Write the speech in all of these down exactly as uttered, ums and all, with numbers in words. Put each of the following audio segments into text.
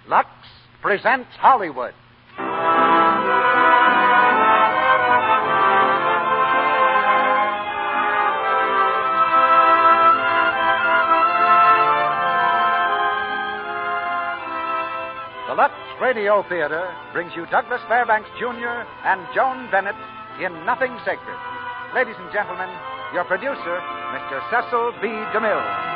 Lux presents Hollywood. The Lux Radio Theater brings you Douglas Fairbanks Junior and Joan Bennett in Nothing Sacred. Ladies and gentlemen, your producer, Mister Cecil B. DeMille.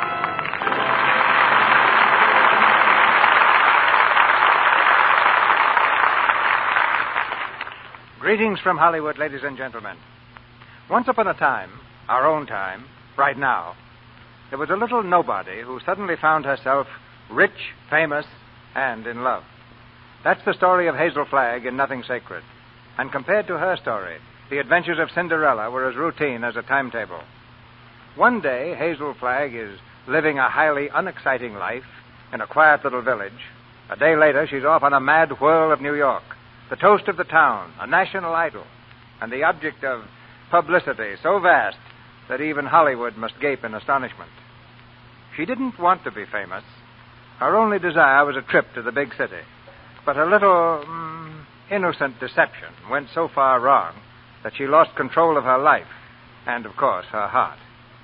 Greetings from Hollywood, ladies and gentlemen. Once upon a time, our own time, right now, there was a little nobody who suddenly found herself rich, famous, and in love. That's the story of Hazel Flagg in Nothing Sacred. And compared to her story, the adventures of Cinderella were as routine as a timetable. One day, Hazel Flagg is living a highly unexciting life in a quiet little village. A day later, she's off on a mad whirl of New York, the toast of the town, a national idol, and the object of publicity so vast that even Hollywood must gape in astonishment. She didn't want to be famous. Her only desire was a trip to the big city. But a little mm, innocent deception went so far wrong that she lost control of her life and, of course, her heart.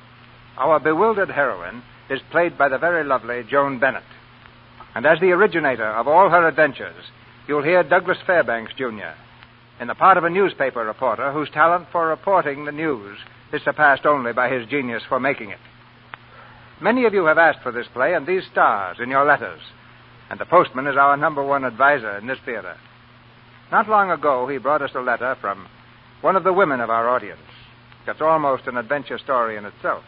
Our bewildered heroine is played by the very lovely Joan Bennett. And as the originator of all her adventures, you'll hear Douglas Fairbanks, Junior, in the part of a newspaper reporter whose talent for reporting the news is surpassed only by his genius for making it. Many of you have asked for this play and these stars in your letters, and the postman is our number one advisor in this theater. Not long ago, he brought us a letter from one of the women of our audience. That's almost an adventure story in itself.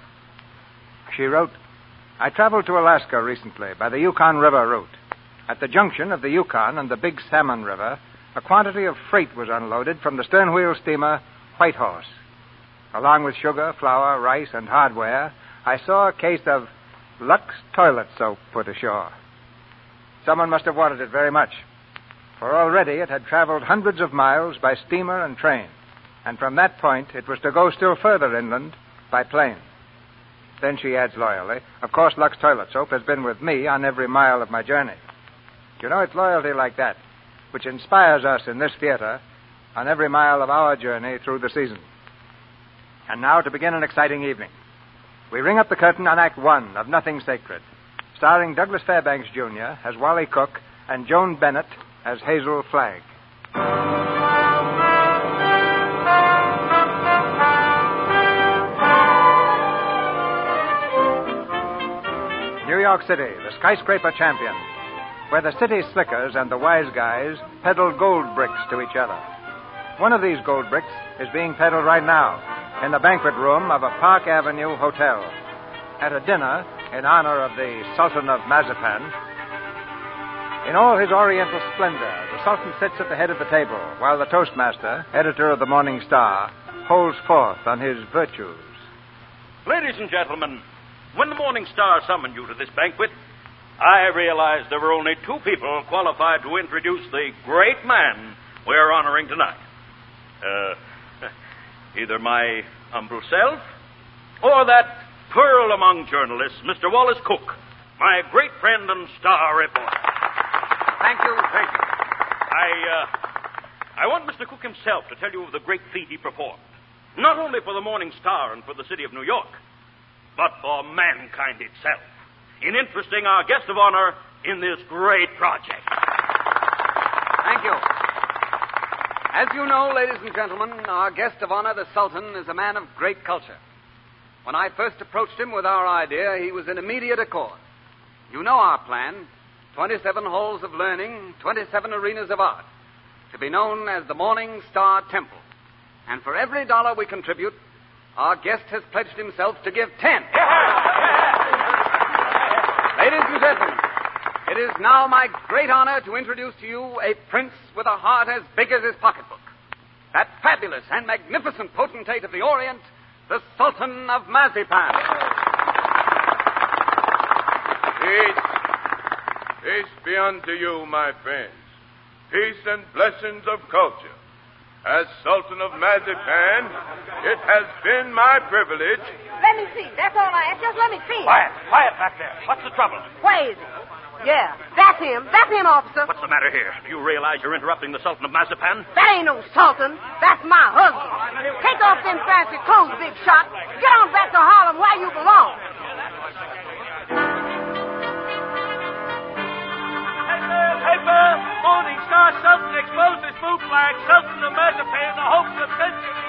She wrote, I traveled to Alaska recently by the Yukon River route. At the junction of the Yukon and the Big Salmon River, a quantity of freight was unloaded from the stern-wheel steamer Whitehorse. Along with sugar, flour, rice, and hardware, I saw a case of Lux toilet soap put ashore. Someone must have wanted it very much, for already it had traveled hundreds of miles by steamer and train, and from that point it was to go still further inland by plane. Then she adds loyally, of course Lux toilet soap has been with me on every mile of my journey. You know, it's loyalty like that which inspires us in this theater on every mile of our journey through the season. And now to begin an exciting evening. We ring up the curtain on Act One of Nothing Sacred, starring Douglas Fairbanks, Junior as Wally Cook and Joan Bennett as Hazel Flagg. New York City, the skyscraper champion, where the city slickers and the wise guys peddle gold bricks to each other. One of these gold bricks is being peddled right now in the banquet room of a Park Avenue hotel. At a dinner in honor of the Sultan of Mazapan, in all his oriental splendor, the Sultan sits at the head of the table while the Toastmaster, editor of the Morning Star, holds forth on his virtues. Ladies and gentlemen, when the Morning Star summoned you to this banquet, I realized there were only two people qualified to introduce the great man we're honoring tonight. Uh, either my humble self or that pearl among journalists, Mister Wallace Cook, my great friend and star reporter. Thank you, thank you. I, uh, I want Mister Cook himself to tell you of the great feat he performed, not only for the Morning Star and for the city of New York, but for mankind itself, in interesting our guest of honor in this great project. Thank you. As you know, ladies and gentlemen, our guest of honor, the Sultan, is a man of great culture. When I first approached him with our idea, he was in immediate accord. You know our plan, twenty-seven halls of learning, twenty-seven arenas of art, to be known as the Morning Star Temple. And for every dollar we contribute, our guest has pledged himself to give ten. Ladies and gentlemen, it is now my great honor to introduce to you a prince with a heart as big as his pocketbook. That fabulous and magnificent potentate of the Orient, the Sultan of Mazapan. Peace. Peace be unto you, my friends. Peace and blessings of culture. As Sultan of Mazapan, it has been my privilege. Let me see. That's all I ask. Just let me see. Quiet, quiet back there. What's the trouble? Where is it? Yeah, that's him. That's him, officer. What's the matter here? Do you realize you're interrupting the Sultan of Mazapan? That ain't no sultan. That's my husband. Take off them fancy clothes, big shot. Get on back to Harlem where you belong. Paper! Morning Star Sultan exposes boot flag. Sultan of Mazapan, the hopes of centuries.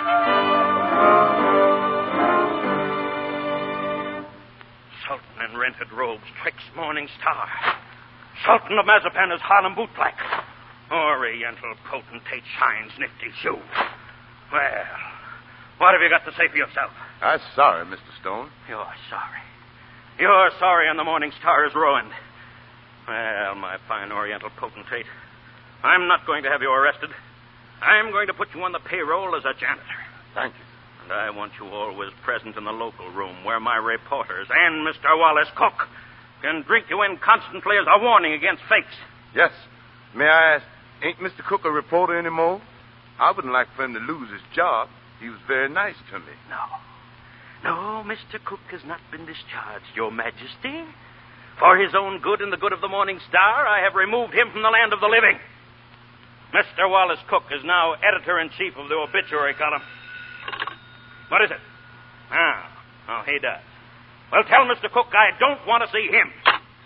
Sultan in rented robes tricks Morning Star. Sultan of Mazapan is Harlem bootblack. Oriental potentate shines nifty shoe. Well, what have you got to say for yourself? I'm sorry, Mister Stone. You're sorry. You're sorry and the Morning Star is ruined. Well, my fine Oriental potentate, I'm not going to have you arrested. I'm going to put you on the payroll as a janitor. Thank you. And I want you always present in the local room where my reporters and Mister Wallace Cook can drink you in constantly as a warning against fakes. Yes. May I ask, ain't Mister Cook a reporter anymore? I wouldn't like for him to lose his job. He was very nice to me. No. No, Mister Cook has not been discharged, Your Majesty. For his own good and the good of the Morning Star, I have removed him from the land of the living. Mister Wallace Cook is now editor-in-chief of the obituary column. What is it? Ah, oh, he does. Well, tell Mister Cook I don't want to see him.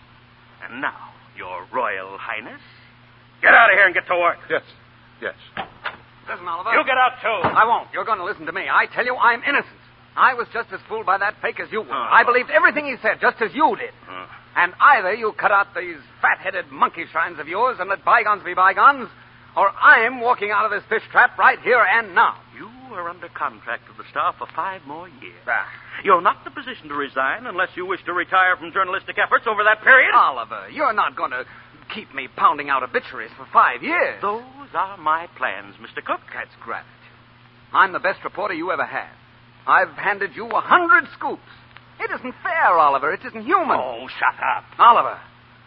And now, Your Royal Highness, get out of here and get to work. Yes, yes. Listen, Oliver. You get out, too. I won't. You're going to listen to me. I tell you, I'm innocent. I was just as fooled by that fake as you were. Oh. I believed everything he said, just as you did. Oh. And either you cut out these fat-headed monkey shines of yours and let bygones be bygones, or I'm walking out of this fish trap right here and now. You are under contract with the Star for five more years. Ah. You're not in a position to resign unless you wish to retire from journalistic efforts over that period. Oliver, you're not going to keep me pounding out obituaries for five years. Those are my plans, Mister Cook. That's gravity. I'm the best reporter you ever had. I've handed you a hundred scoops. It isn't fair, Oliver. It isn't human. Oh, shut up. Oliver,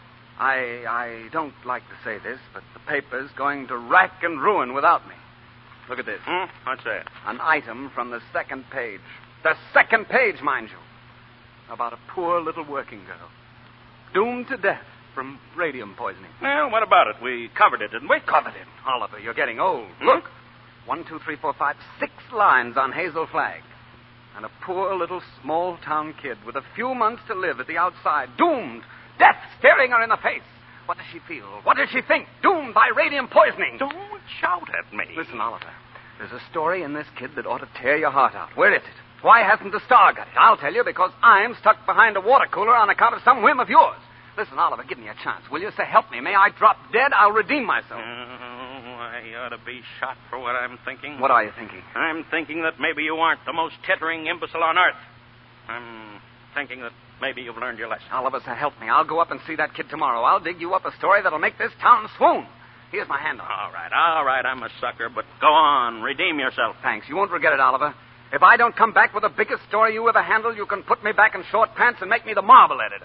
I I don't like to say this, but the paper's going to rack and ruin without me. Look at this. Hmm? What's that? An item from the second page. The second page, mind you. About a poor little working girl. Doomed to death from radium poisoning. Well, what about it? We covered it, didn't we? Covered it. Oliver, you're getting old. Hmm? Look. One, two, three, four, five, six lines on Hazel Flag. And a poor little small-town kid with a few months to live at the outside. Doomed. Death staring her in the face. What does she feel? What does she think? Doomed by radium poisoning. Don't shout at me. Listen, Oliver. There's a story in this kid that ought to tear your heart out. Where is it? Why hasn't the Star got it? I'll tell you, because I'm stuck behind a water cooler on account of some whim of yours. Listen, Oliver, give me a chance, will you? Say, help me. May I drop dead? I'll redeem myself. Oh, I ought to be shot for what I'm thinking. What are you thinking? I'm thinking that maybe you aren't the most tittering imbecile on earth. I'm thinking that maybe you've learned your lesson. Oliver, say, help me. I'll go up and see that kid tomorrow. I'll dig you up a story that'll make this town swoon. Here's my hand on it. All right, all right, I'm a sucker, but go on, redeem yourself. Thanks. You won't regret it, Oliver. If I don't come back with the biggest story you ever handled, you can put me back in short pants and make me the marble editor.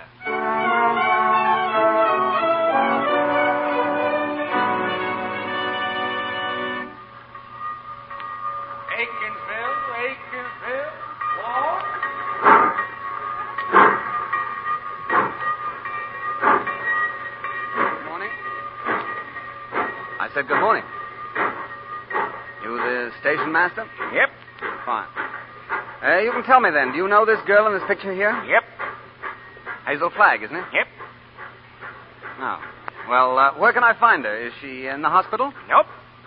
Aikenville, Aikenville, walk. Good morning. I said good morning. You the station master? Yep, Fine. Uh, you can tell me then, do you know this girl in this picture here? yep, Hazel Flagg, isn't it? yep, No. Well, uh, where can I find her? Is she in the hospital? nope.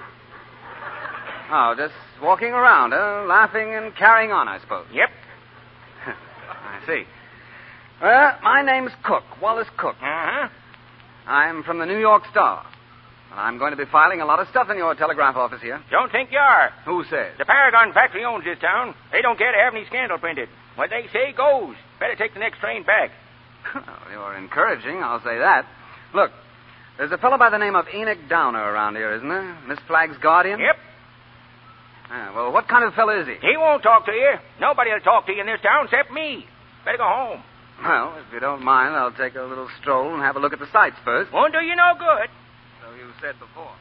Oh, just walking around, huh? Laughing and carrying on, I suppose. Yep. I see. Well, my name's Cook, Wallace Cook. Uh-huh. I'm from the New York Star. And I'm going to be filing a lot of stuff in your telegraph office here. Don't think you are. Who says? The Paragon factory owns this town. They don't care to have any scandal printed. What they say goes. Better take the next train back. Well, you're encouraging, I'll say that. Look, there's a fellow by the name of Enoch Downer around here, isn't there? Miss Flagg's guardian? Yep. Ah, well, what kind of fellow is he? He won't talk to you. Nobody will talk to you in this town except me. Better go home. Well, if you don't mind, I'll take a little stroll and have a look at the sights first. Won't do you no good. So you said before.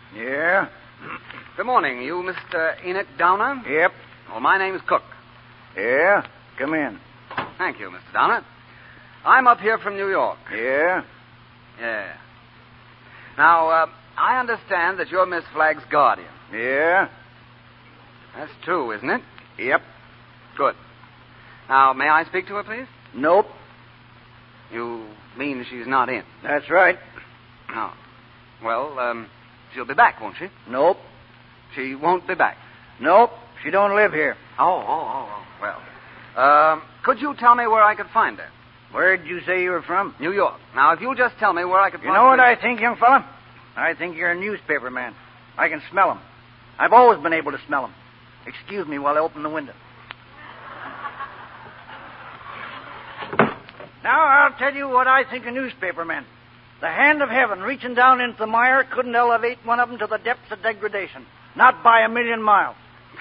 Yeah? Good morning. You Mister Enoch Downer? Yep. Well, my name's Cook. Yeah? Come in. Thank you, Mister Downer. I'm up here from New York. Yeah? Yeah. Now, uh, I understand that you're Miss Flagg's guardian. Yeah? That's true, isn't it? Yep. Good. Now, may I speak to her, please? Nope. You mean she's not in? That's right. No. Well, um, she'll be back, won't she? Nope. She won't be back. Nope. She don't live here. Oh, oh, oh, oh. Well, um, could you tell me where I could find her? Where'd you say you were from? New York. Now, if you'll just tell me where I could You find know her... what I think, young fella? I think you're a newspaper man. I can smell 'em. I've always been able to smell 'em. Excuse me while I open the window. Now, I'll tell you what I think of newspaper men. The hand of heaven reaching down into the mire couldn't elevate one of them to the depths of degradation. Not by a million miles.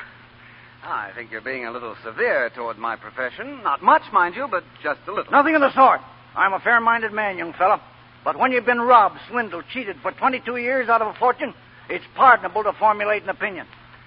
I think you're being a little severe toward my profession. Not much, mind you, but just a little. Nothing of the sort. I'm a fair-minded man, young fella. But when you've been robbed, swindled, cheated for twenty-two years out of a fortune, it's pardonable to formulate an opinion.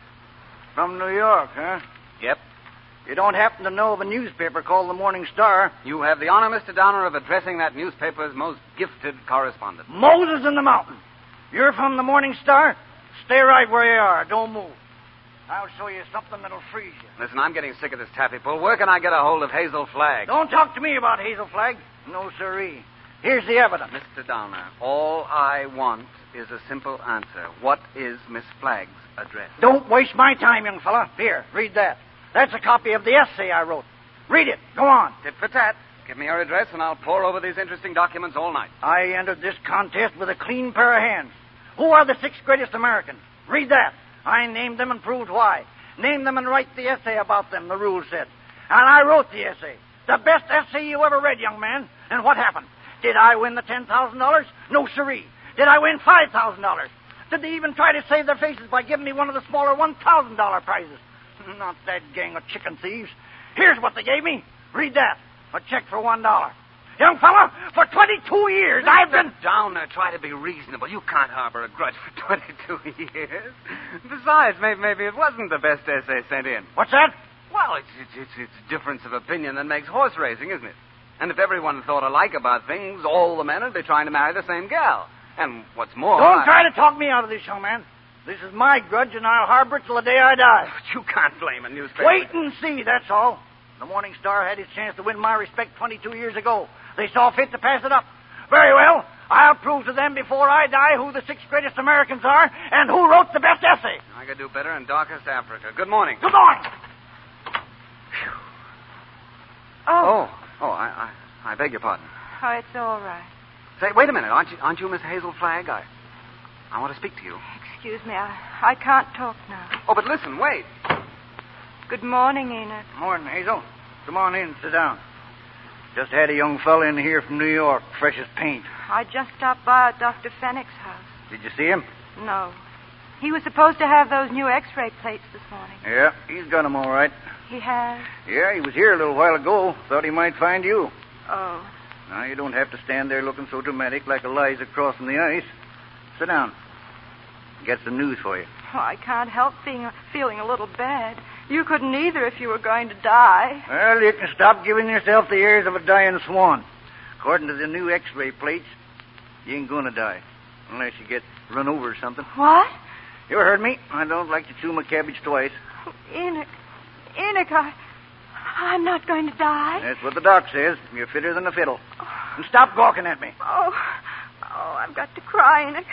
From New York, huh? Yep. You don't happen to know of a newspaper called the Morning Star? You have the honor, Mister Downer, of addressing that newspaper's most gifted correspondent. Moses in the mountain. You're from the Morning Star? Stay right where you are. Don't move. I'll show you something that'll freeze you. Listen, I'm getting sick of this taffy pull. Where can I get a hold of Hazel Flagg? Don't talk to me about Hazel Flagg. No, sirree. Here's the evidence. Mister Downer, all I want is a simple answer. What is Miss Flagg's address? Don't waste my time, young fella. Here, read that. That's a copy of the essay I wrote. Read it. Go on. Tit for tat. Give me her address, and I'll pore over these interesting documents all night. I entered this contest with a clean pair of hands. Who are the six greatest Americans? Read that. I named them and proved why. Name them and write the essay about them, the rules said. And I wrote the essay. The best essay you ever read, young man. And what happened? Did I win the ten thousand dollars? No, siree. Did I win five thousand dollars? Did they even try to save their faces by giving me one of the smaller one thousand dollars prizes? Not that gang of chicken thieves. Here's what they gave me. Read that. A check for one dollar. Young fella, for twenty-two years Mister I've been... Downer, try to be reasonable. You can't harbor a grudge for twenty-two years. Besides, maybe, maybe it wasn't the best essay sent in. What's that? Well, it's, it's, it's, it's difference of opinion that makes horse racing, isn't it? And if everyone thought alike about things, all the men would be trying to marry the same gal. And what's more... Don't I... try to talk me out of this, young man. This is my grudge, and I'll harbor it till the day I die. But you can't blame a newspaper. Wait and see, that's all. The Morning Star had its chance to win my respect twenty-two years ago. They saw fit to pass it up. Very well. I'll prove to them before I die who the six greatest Americans are and who wrote the best essay. I could do better in darkest Africa. Good morning. Good morning. Oh. Oh, oh I, I, I beg your pardon. Oh, it's all right. Say, wait a minute. Aren't you, aren't you Miss Hazel Flagg? I, I want to speak to you. Excuse me, I, I can't talk now. Oh, but listen, wait. Good morning, Enoch. Morning, Hazel. Come on in, sit down. Just had a young fella in here from New York, fresh as paint. I just stopped by at Doctor Fennick's house. Did you see him? No. He was supposed to have those new x-ray plates this morning. Yeah, he's got 'em all right. He has? Yeah, he was here a little while ago. Thought he might find you. Oh. Now, you don't have to stand there looking so dramatic like Eliza crossing the ice. Sit down. Get some news for you. Oh, I can't help being, feeling a little bad. You couldn't either if you were going to die. Well, you can stop giving yourself the airs of a dying swan. According to the new x-ray plates, you ain't going to die. Unless you get run over or something. What? You heard me. I don't like to chew my cabbage twice. Oh, Enoch. Enoch, I... I'm not going to die. That's what the doc says. You're fitter than a fiddle. And stop gawking at me. Oh, oh, I've got to cry, Enoch.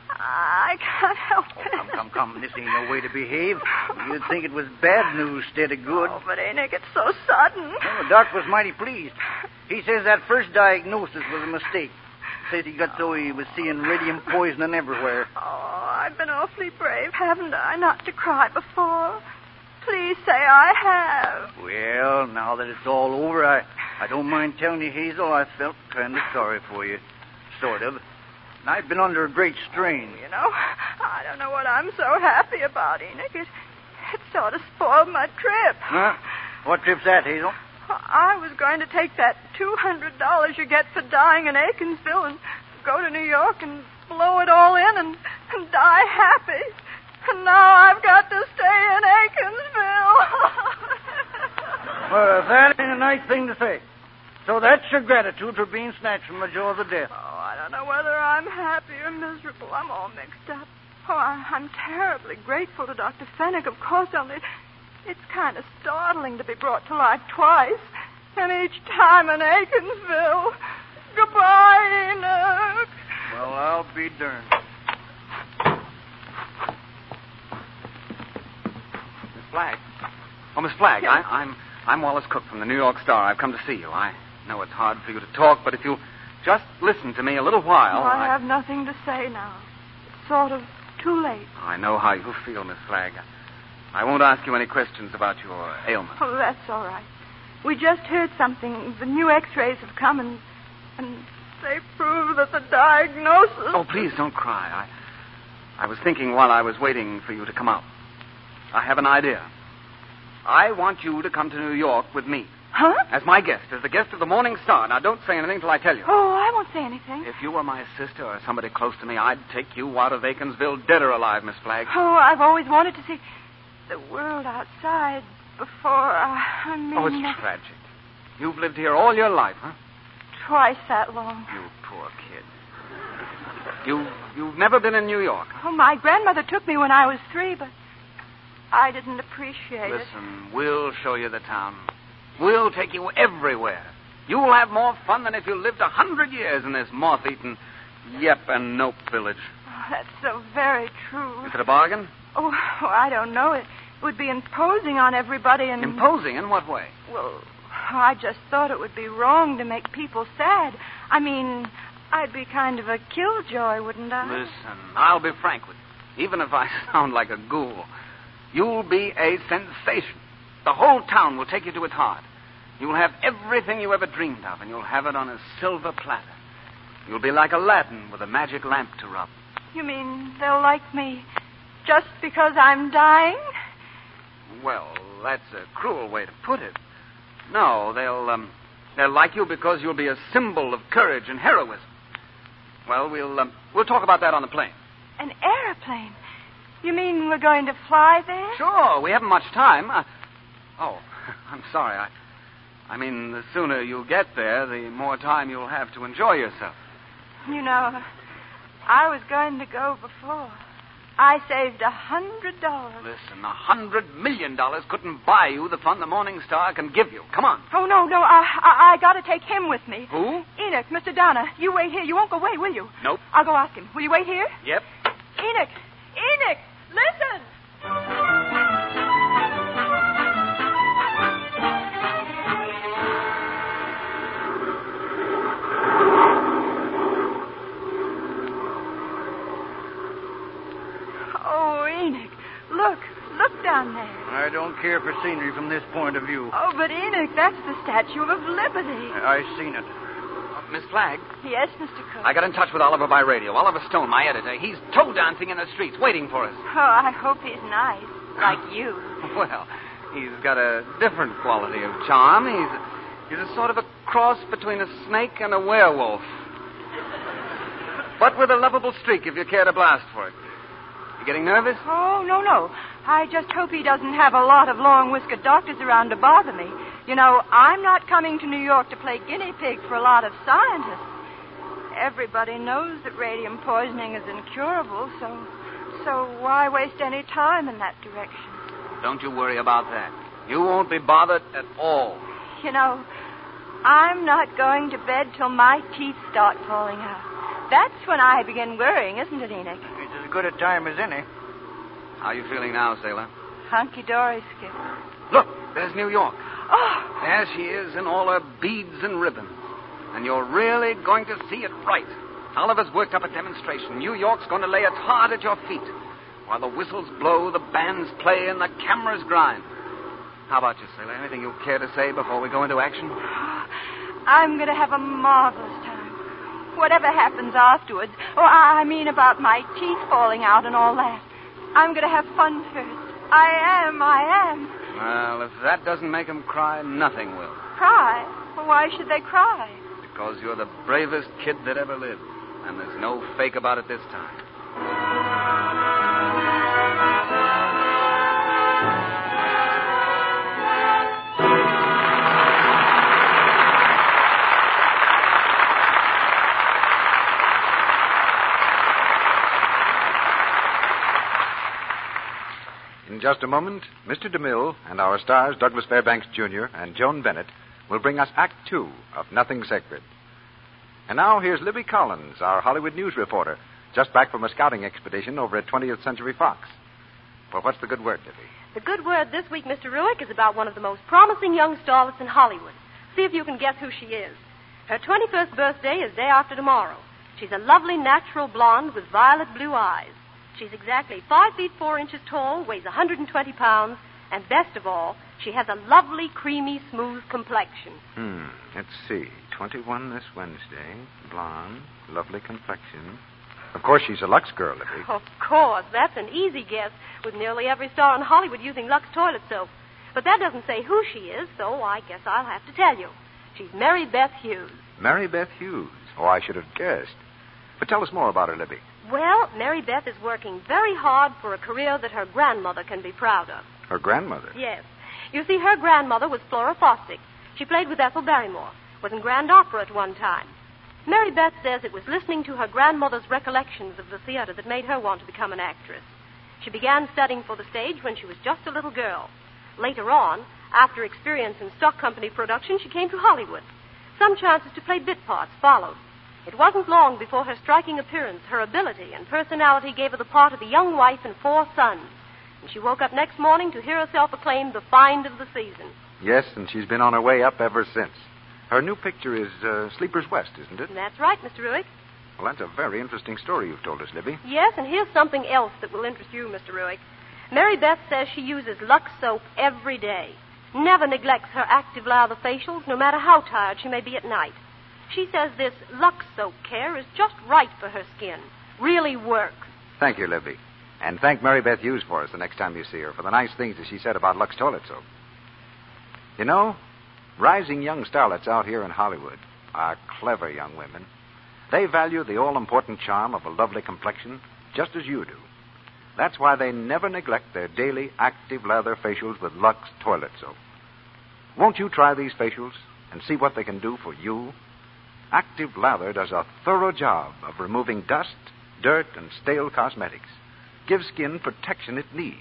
I can't help Oh, it. come, come, come. This ain't no way to behave. You'd think it was bad news instead of good. Oh, but Enoch, it's so sudden. Well, the doc was mighty pleased. He says that first diagnosis was a mistake. Says he got so he was seeing radium poisoning everywhere. Oh, I've been awfully brave, haven't I, not to cry before? Please say I have. Well, now that it's all over, I, I don't mind telling you, Hazel, I felt kind of sorry for you. Sort of. I've been under a great strain. You know, I don't know what I'm so happy about, Enoch. It, it sort of spoiled my trip. Huh? What trip's that, Hazel? I was going to take that two hundred dollars you get for dying in Aikinsville and go to New York and blow it all in and, and die happy. And now I've got to stay in Aikinsville. Well, that ain't a nice thing to say. So that's your gratitude for being snatched from the jaws of death. Oh, I don't know whether I'm happy or miserable. I'm all mixed up. Oh, I, I'm terribly grateful to Doctor Fenwick, of course, only it's kind of startling to be brought to life twice. And each time in Aikinsville. Goodbye, Enoch. Well, I'll be darned. Miss Flagg. Oh, Miss Flagg, Yes. I, I'm I'm Wallace Cook from the New York Star. I've come to see you. I know it's hard for you to talk, but if you'll just listen to me a little while... Oh, I, I have nothing to say now. It's sort of too late. I know how you feel, Miss Flagg. I won't ask you any questions about your ailment. Oh, that's all right. We just heard something. The new x-rays have come, and, and they prove that the diagnosis... Oh, please don't cry. I, I was thinking while I was waiting for you to come out. I have an idea. I want you to come to New York with me. Huh? As my guest, as the guest of the Morning Star. Now, don't say anything till I tell you. Oh, I won't say anything. If you were my sister or somebody close to me, I'd take you out of Aikinsville dead or alive, Miss Flagg. Oh, I've always wanted to see the world outside before, uh, I mean... Oh, it's tragic. You've lived here all your life, huh? Twice that long. You poor kid. You, you've never been in New York. Oh, my grandmother took me when I was three, but I didn't appreciate it. Listen, we'll show you the town. We'll take you everywhere. You'll have more fun than if you lived a hundred years in this moth-eaten yep and nope village. Oh, that's so very true. Is it a bargain? Oh, I don't know. It would be imposing on everybody and... Imposing? In what way? Well, I just thought it would be wrong to make people sad. I mean, I'd be kind of a killjoy, wouldn't I? Listen, I'll be frank with you. Even if I sound like a ghoul, you'll be a sensation. The whole town will take you to its heart. You'll have everything you ever dreamed of, and you'll have it on a silver platter. You'll be like Aladdin with a magic lamp to rub. You mean they'll like me just because I'm dying? Well, that's a cruel way to put it. No, they'll um, they'll like you because you'll be a symbol of courage and heroism. Well, we'll um, we'll talk about that on the plane. An airplane? You mean we're going to fly there? Sure, we haven't much time. Uh, oh, I'm sorry. I, I mean, the sooner you get there, the more time you'll have to enjoy yourself. You know, I was going to go before. I saved a hundred dollars. Listen, a hundred million dollars couldn't buy you the fun the Morning Star can give you. Come on. Oh, no, no, I, I, I got to take him with me. Who? Enoch, Mister Downer. You wait here. You won't go away, will you? Nope. I'll go ask him. Will you wait here? Yep. Enoch! Enoch! Listen! Oh, Enoch, look. Look down there. I don't care for scenery from this point of view. Oh, but Enoch, that's the Statue of Liberty. I seen it. Uh, Miss Flagg, Yes, Mister Cook. I got in touch with Oliver by radio. Oliver Stone, my editor. He's toe dancing in the streets, waiting for us. Oh, I hope he's nice, like you. Well, he's got a different quality of charm. He's he's a sort of a cross between a snake and a werewolf. But with a lovable streak, if you care to blast for it. You getting nervous? Oh, no, no. I just hope he doesn't have a lot of long-whiskered doctors around to bother me. You know, I'm not coming to New York to play guinea pig for a lot of scientists. Everybody knows that radium poisoning is incurable, so so why waste any time in that direction? Don't you worry about that. You won't be bothered at all. You know, I'm not going to bed till my teeth start falling out. That's when I begin worrying, isn't it, Enoch? It's as good a time as any. How are you feeling now, Sailor? Hunky-dory, Skipper. Look, there's New York. Oh! There she is in all her beads and ribbons. And you're really going to see it right. Oliver's worked up a demonstration. New York's going to lay its heart at your feet. While the whistles blow, the bands play, and the cameras grind. How about you, Sailor? Anything you care to say before we go into action? I'm going to have a marvelous time. Whatever happens afterwards. Oh, I mean about my teeth falling out and all that. I'm going to have fun first. I am, I am. Well, if that doesn't make them cry, nothing will. Cry? Well, why should they cry? Because you're the bravest kid that ever lived. And there's no fake about it this time. just a moment, Mister DeMille and our stars, Douglas Fairbanks Junior and Joan Bennett, will bring us Act Two of Nothing Sacred. And now here's Libby Collins, our Hollywood news reporter, just back from a scouting expedition over at twentieth Century Fox. Well, what's the good word, Libby? The good word this week, Mister Ruick, is about one of the most promising young starlets in Hollywood. See if you can guess who she is. Her twenty-first birthday is day after tomorrow. She's a lovely natural blonde with violet blue eyes. She's exactly five feet four inches tall, weighs one hundred twenty pounds, and best of all, she has a lovely, creamy, smooth complexion. Hmm, let's see. twenty-one this Wednesday, blonde, lovely complexion. Of course, she's a Lux girl, Libby. Of course, that's an easy guess, with nearly every star in Hollywood using Lux toilet soap. But that doesn't say who she is, so I guess I'll have to tell you. She's Mary Beth Hughes. Mary Beth Hughes? Oh, I should have guessed. But tell us more about her, Libby. Well, Mary Beth is working very hard for a career that her grandmother can be proud of. Her grandmother? Yes. You see, her grandmother was Flora Fosdick. She played with Ethel Barrymore, was in Grand Opera at one time. Mary Beth says it was listening to her grandmother's recollections of the theater that made her want to become an actress. She began studying for the stage when she was just a little girl. Later on, after experience in stock company production, she came to Hollywood. Some chances to play bit parts followed. It wasn't long before her striking appearance, her ability, and personality gave her the part of a young wife and four sons. And she woke up next morning to hear herself acclaimed the find of the season. Yes, and she's been on her way up ever since. Her new picture is uh, Sleepers West, isn't it? That's right, Mister Ruick. Well, that's a very interesting story you've told us, Libby. Yes, and here's something else that will interest you, Mister Ruick. Mary Beth says she uses Lux soap every day. Never neglects her active lather facials, no matter how tired she may be at night. She says this Lux soap care is just right for her skin. Really works. Thank you, Libby. And thank Mary Beth Hughes for us the next time you see her for the nice things that she said about Lux toilet soap. You know, rising young starlets out here in Hollywood are clever young women. They value the all-important charm of a lovely complexion just as you do. That's why they never neglect their daily active lather facials with Lux toilet soap. Won't you try these facials and see what they can do for you? Active lather does a thorough job of removing dust, dirt, and stale cosmetics. Gives skin protection it needs.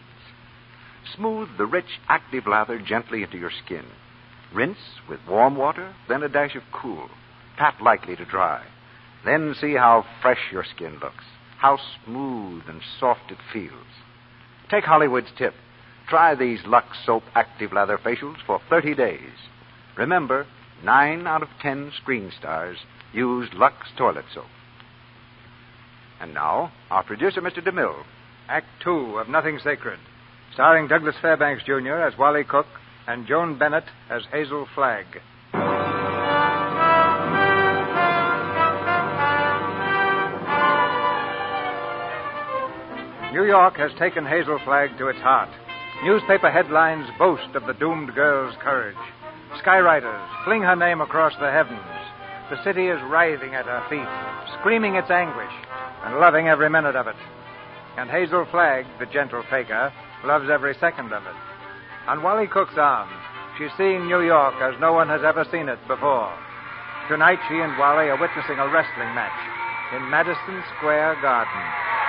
Smooth the rich active lather gently into your skin. Rinse with warm water, then a dash of cool. Pat lightly to dry. Then see how fresh your skin looks, how smooth and soft it feels. Take Hollywood's tip. Try these Lux Soap Active Lather Facials for thirty days. Remember, nine out of ten screen stars use Lux Toilet Soap. And now, our producer, Mister DeMille. Act Two of Nothing Sacred, starring Douglas Fairbanks Junior as Wally Cook and Joan Bennett as Hazel Flagg. New York has taken Hazel Flagg to its heart. Newspaper headlines boast of the doomed girl's courage. Skywriters fling her name across the heavens. The city is writhing at her feet, screaming its anguish, and loving every minute of it. And Hazel Flagg, the gentle faker, loves every second of it. On Wally Cook's arm, she's seeing New York as no one has ever seen it before. Tonight, she and Wally are witnessing a wrestling match in Madison Square Garden.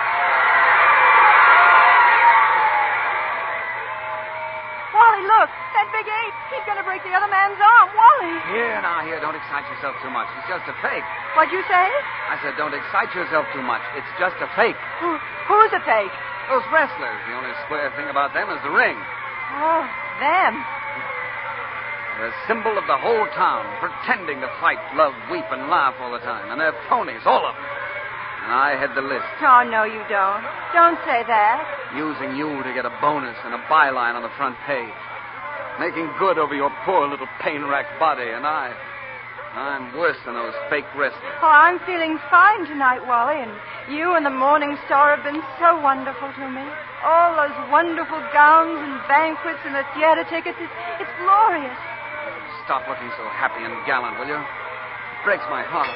Wally, look! That big ape! He's going to break the other man's arm. Wally! Here, now, here. Don't excite yourself too much. It's just a fake. What'd you say? I said don't excite yourself too much. It's just a fake. Who, who's a fake? Those wrestlers. The only square thing about them is the ring. Oh, them. They're a symbol of the whole town, pretending to fight, love, weep, and laugh all the time. And they're phonies, all of them. And I had the list. Oh, no, you don't. Don't say that. Using you to get a bonus and a byline on the front page. Making good over your poor little pain-racked body. And I... I'm worse than those fake wrestlers. Oh, I'm feeling fine tonight, Wally, and you and the Morning Star have been so wonderful to me. All those wonderful gowns and banquets and the theater tickets. It's, it's glorious. Stop looking so happy and gallant, will you? It breaks my heart.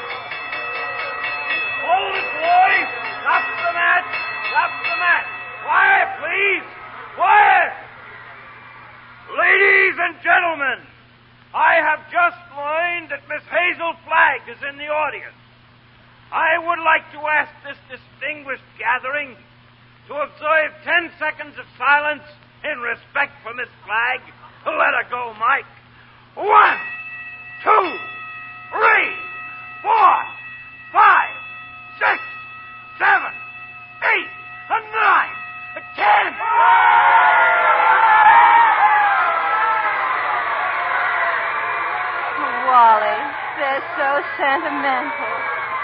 Hold it, boys! Stop the match! Stop the match! Quiet, please! Quiet! Ladies and gentlemen, I have just learned that Miss Hazel Flagg is in the audience. I would like to ask this distinguished gathering to observe ten seconds of silence In respect for Miss Flagg, let her go, Mike. One, two, three, four, five, six, seven, eight, nine, ten. Wally, they're so sentimental.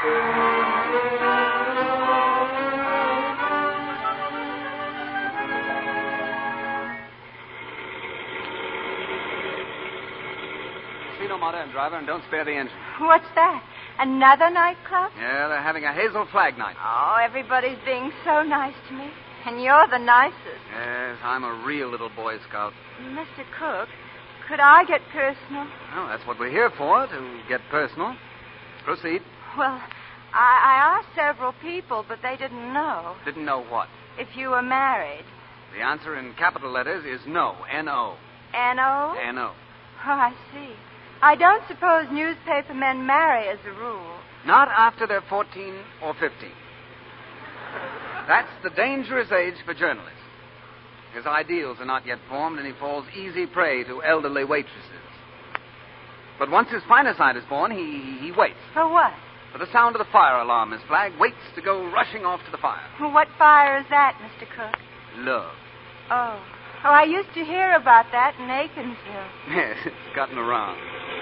Casino motor and driver, and don't spare the engine. What's that? Another nightclub? Yeah, they're having a Hazel Flag night. Oh, everybody's being so nice to me. And you're the nicest. Yes, I'm a real little Boy Scout. Mister Cook, could I get personal? Well, that's what we're here for, to get personal. Proceed. Well, I, I asked several people, but they didn't know. Didn't know what? If you were married. The answer in capital letters is no. N O. N O? N O. Oh, I see. I don't suppose newspaper men marry as a rule. Not after they're fourteen or fifteen. That's the dangerous age for journalists. His ideals are not yet formed, and he falls easy prey to elderly waitresses. But once his finer side is born, he, he waits. For what? For the sound of the fire alarm, Miss Flagg waits to go rushing off to the fire. What fire is that, Mister Cook? Love. Oh. Oh, I used to hear about that in Aikinsville. Yes, it's gotten around.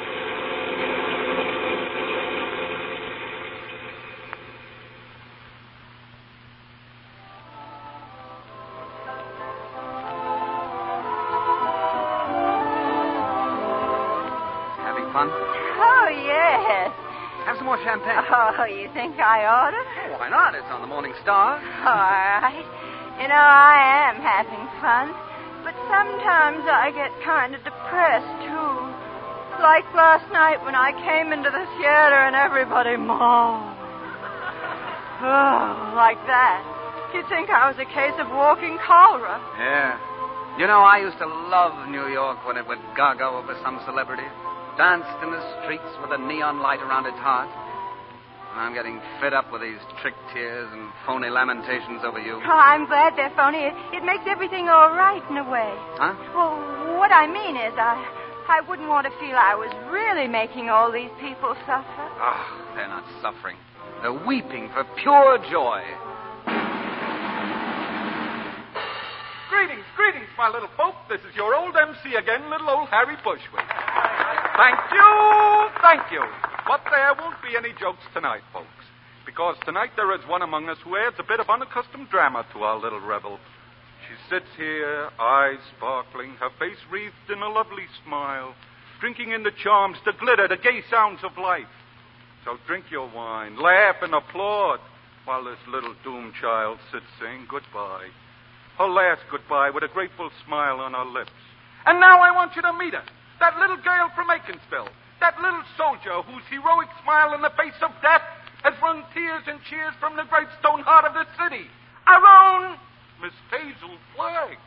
Having fun? Oh, yes. Have some more champagne. Oh, you think I ought to? Oh, why not? It's on the Morning Star. All right. You know, I am having fun. But sometimes I get kind of depressed, too. Like last night when I came into the theater and everybody moaned. Oh, like that. You'd think I was a case of walking cholera. Yeah. You know, I used to love New York when it would gaga over some celebrity. Danced in the streets with a neon light around its heart. And I'm getting fed up with these trick tears and phony lamentations over you. Oh, I'm glad they're phony. It, it makes everything all right in a way. Huh? Well, what I mean is I, I wouldn't want to feel I was really making all these people suffer. Ah, oh, they're not suffering. They're weeping for pure joy. Greetings, greetings, my little folk. This is your old M C again, little old Harry Bushwick. Thank you, thank you. But there won't be any jokes tonight, folks, because tonight there is one among us who adds a bit of unaccustomed drama to our little revel. She sits here, eyes sparkling, her face wreathed in a lovely smile, drinking in the charms, the glitter, the gay sounds of life. So drink your wine, laugh and applaud, while this little doomed child sits saying goodbye. Her last goodbye with a grateful smile on her lips. And now I want you to meet her, that little girl from Aikinsville. That little soldier whose heroic smile in the face of death has wrung tears and cheers from the great stone heart of the city. Our own Miss Hazel Flagg.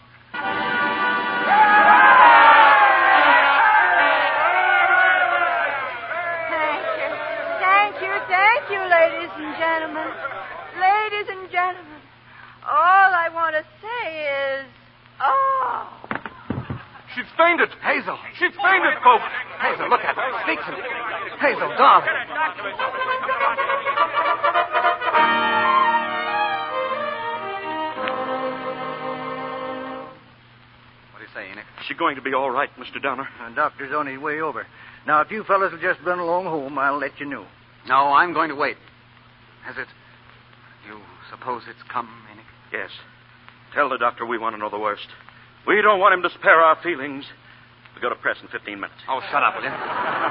Thank you. Thank you, thank you, ladies and gentlemen. Ladies and gentlemen, all I want to say is, oh... She's fainted. Hazel. She's fainted, folks. Hazel, look at her. Speak to me. Hazel, darling. What do you say, Enoch? Is she going to be all right, Mister Donner? The doctor's on his way over. Now, if you fellas will just run along home, I'll let you know. No, I'm going to wait. Has it... You suppose it's come, Enoch? Yes. Tell the doctor we want to know the worst. We don't want him to spare our feelings. We go to press in fifteen minutes. Oh, shut up, will you?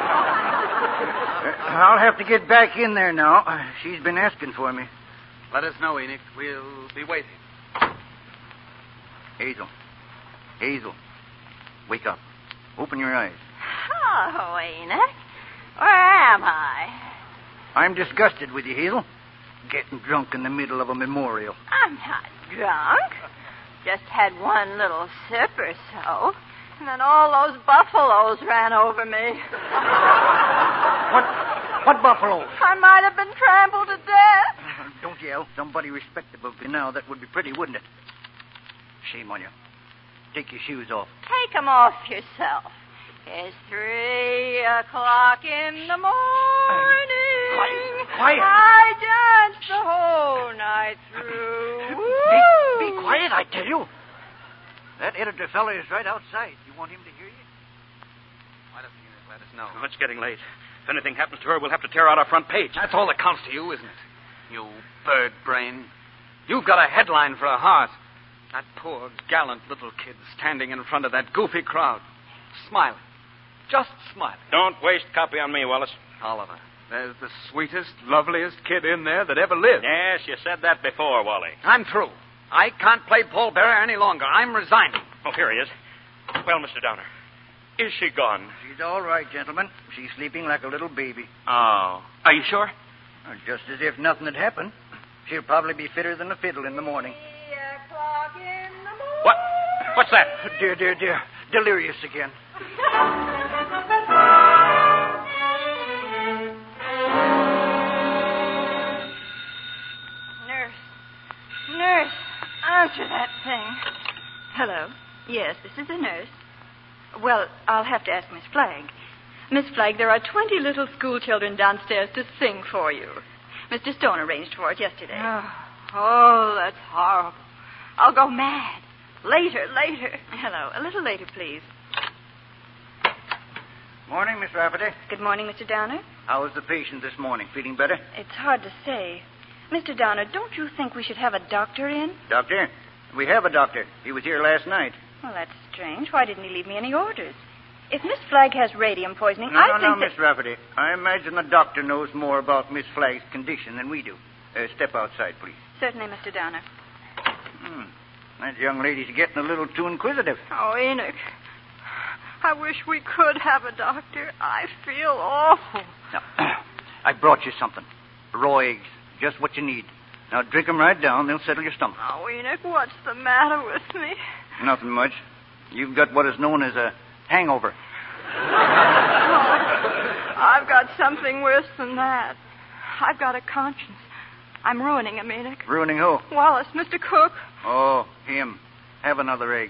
I'll have to get back in there now. She's been asking for me. Let us know, Enoch. We'll be waiting. Hazel. Hazel. Wake up. Open your eyes. Oh, Enoch. Where am I? I'm disgusted with you, Hazel. Getting drunk in the middle of a memorial. I'm not drunk. Just had one little sip or so. And then all those buffaloes ran over me. What? What buffaloes? I might have been trampled to death. Uh, don't yell. Somebody respectable by now, that would be pretty, wouldn't it? Shame on you. Take your shoes off. Take 'em off yourself. It's three o'clock in the morning. Quiet. Quiet. I danced the whole night through. Be, be quiet, I tell you. That editor fella is right outside. You want him to hear you? Why doesn't he let us know? Oh, it's getting late. If anything happens to her, we'll have to tear out our front page. That's all that counts to you, isn't it? You bird brain. You've got a headline for a heart. That poor, gallant little kid standing in front of that goofy crowd. Smiling. Just smiling. Don't waste copy on me, Wallace. Oliver, there's the sweetest, loveliest kid in there that ever lived. Yes, you said that before, Wally. I'm through. I can't play Paul Bearer any longer. I'm resigning. Oh, here he is. Well, Mister Downer, is she gone? She's all right, gentlemen. She's sleeping like a little baby. Oh. Are you sure? Well, just as if nothing had happened. She'll probably be fitter than a fiddle in the morning. Three o'clock in the morning. What? What's that? Dear, dear, dear. Delirious again. Nurse. Nurse, answer that thing. Hello. Yes, this is the nurse. Well, I'll have to ask Miss Flagg. Miss Flagg, there are twenty little school children downstairs to sing for you. Mister Stone arranged for it yesterday. Oh, oh, that's horrible. I'll go mad. Later, later. Hello. A little later, please. Morning, Miss Rafferty. Good morning, Mister Downer. How was the patient this morning? Feeling better? It's hard to say. Mister Downer, don't you think we should have a doctor in? Doctor? We have a doctor. He was here last night. Well, that's strange. Why didn't he leave me any orders? If Miss Flagg has radium poisoning, no, I no, think no, that... Miss Rafferty. I imagine the doctor knows more about Miss Flagg's condition than we do. Uh, step outside, please. Certainly, Mister Downer. Hmm. That young lady's getting a little too inquisitive. Oh, Enoch. I wish we could have a doctor. I feel awful. Now, I brought you something. Raw eggs. Just what you need. Now, drink 'em right down. They'll settle your stomach. Oh, Enoch, what's the matter with me? Nothing much. You've got what is known as a hangover. Oh, I've got something worse than that. I've got a conscience. I'm ruining him, Enoch. Ruining who? Wallace, Mister Cook. Oh, him. Have another egg.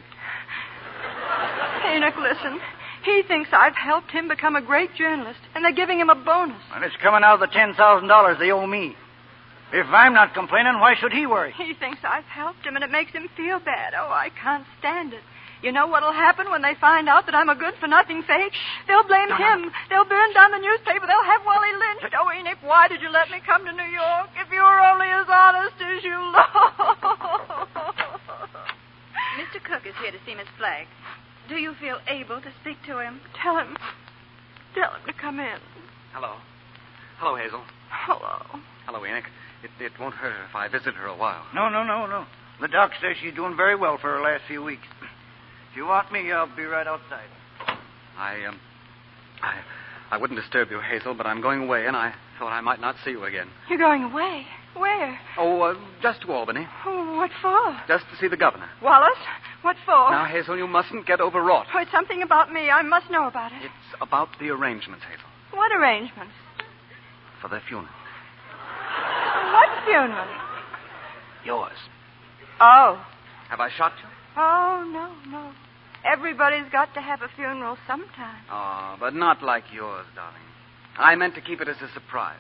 Enoch, listen. He thinks I've helped him become a great journalist, and they're giving him a bonus. And it's coming out of the ten thousand dollars they owe me. If I'm not complaining, why should he worry? He thinks I've helped him, and it makes him feel bad. Oh, I can't stand it. You know what'll happen when they find out that I'm a good-for-nothing fake? They'll blame him. They'll burn down the newspaper. They'll have Wally lynched. Oh, Enoch, why did you let me come to New York if you were only as honest as you look? Mister Cook is here to see Miss Flagg. Do you feel able to speak to him? Tell him. Tell him to come in. Hello. Hello, Hazel. Hello. Hello, Enoch. It, it won't hurt her if I visit her a while. No, no, no, no. The doc says she's doing very well for her last few weeks. If you want me, I'll be right outside. I, um, I, I wouldn't disturb you, Hazel, but I'm going away, and I thought I might not see you again. You're going away? Where? Oh, uh, just to Albany. Oh, what for? Just to see the governor. Wallace? What for? Now, Hazel, you mustn't get overwrought. Oh, it's something about me. I must know about it. It's about the arrangements, Hazel. What arrangements? For the funeral. What funeral? Yours. Oh. Have I shocked you? Oh, no, no. Everybody's got to have a funeral sometime. Oh, but not like yours, darling. I meant to keep it as a surprise.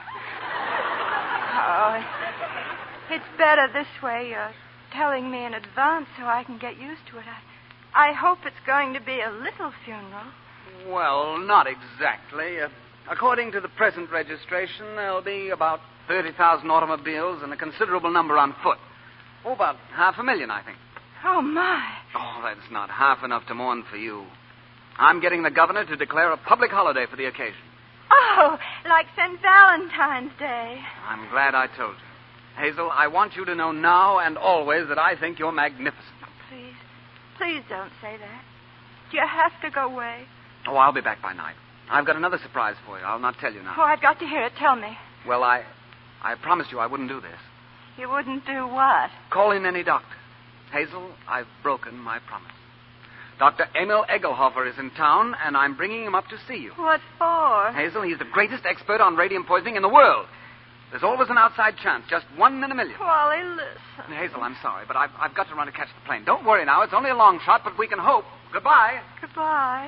Oh, it's better this way. You're telling me in advance so I can get used to it. I, I hope it's going to be a little funeral. Well, not exactly. Uh, according to the present registration, there'll be about thirty thousand automobiles and a considerable number on foot. Oh, about half a million, I think. Oh, my. Oh, that's not half enough to mourn for you. I'm getting the governor to declare a public holiday for the occasion. Oh, like Saint Valentine's Day. I'm glad I told you. Hazel, I want you to know now and always that I think you're magnificent. Oh, please, please don't say that. Do you have to go away? Oh, I'll be back by night. I've got another surprise for you. I'll not tell you now. Oh, I've got to hear it. Tell me. Well, I, I promised you I wouldn't do this. You wouldn't do what? Call in any doctor. Hazel, I've broken my promise. Doctor Emil Egelhofer is in town, and I'm bringing him up to see you. What for? Hazel, he's the greatest expert on radium poisoning in the world. There's always an outside chance, just one in a million. Wally, listen. Hazel, I'm sorry, but I've, I've got to run to catch the plane. Don't worry now. It's only a long shot, but we can hope. Goodbye. Goodbye.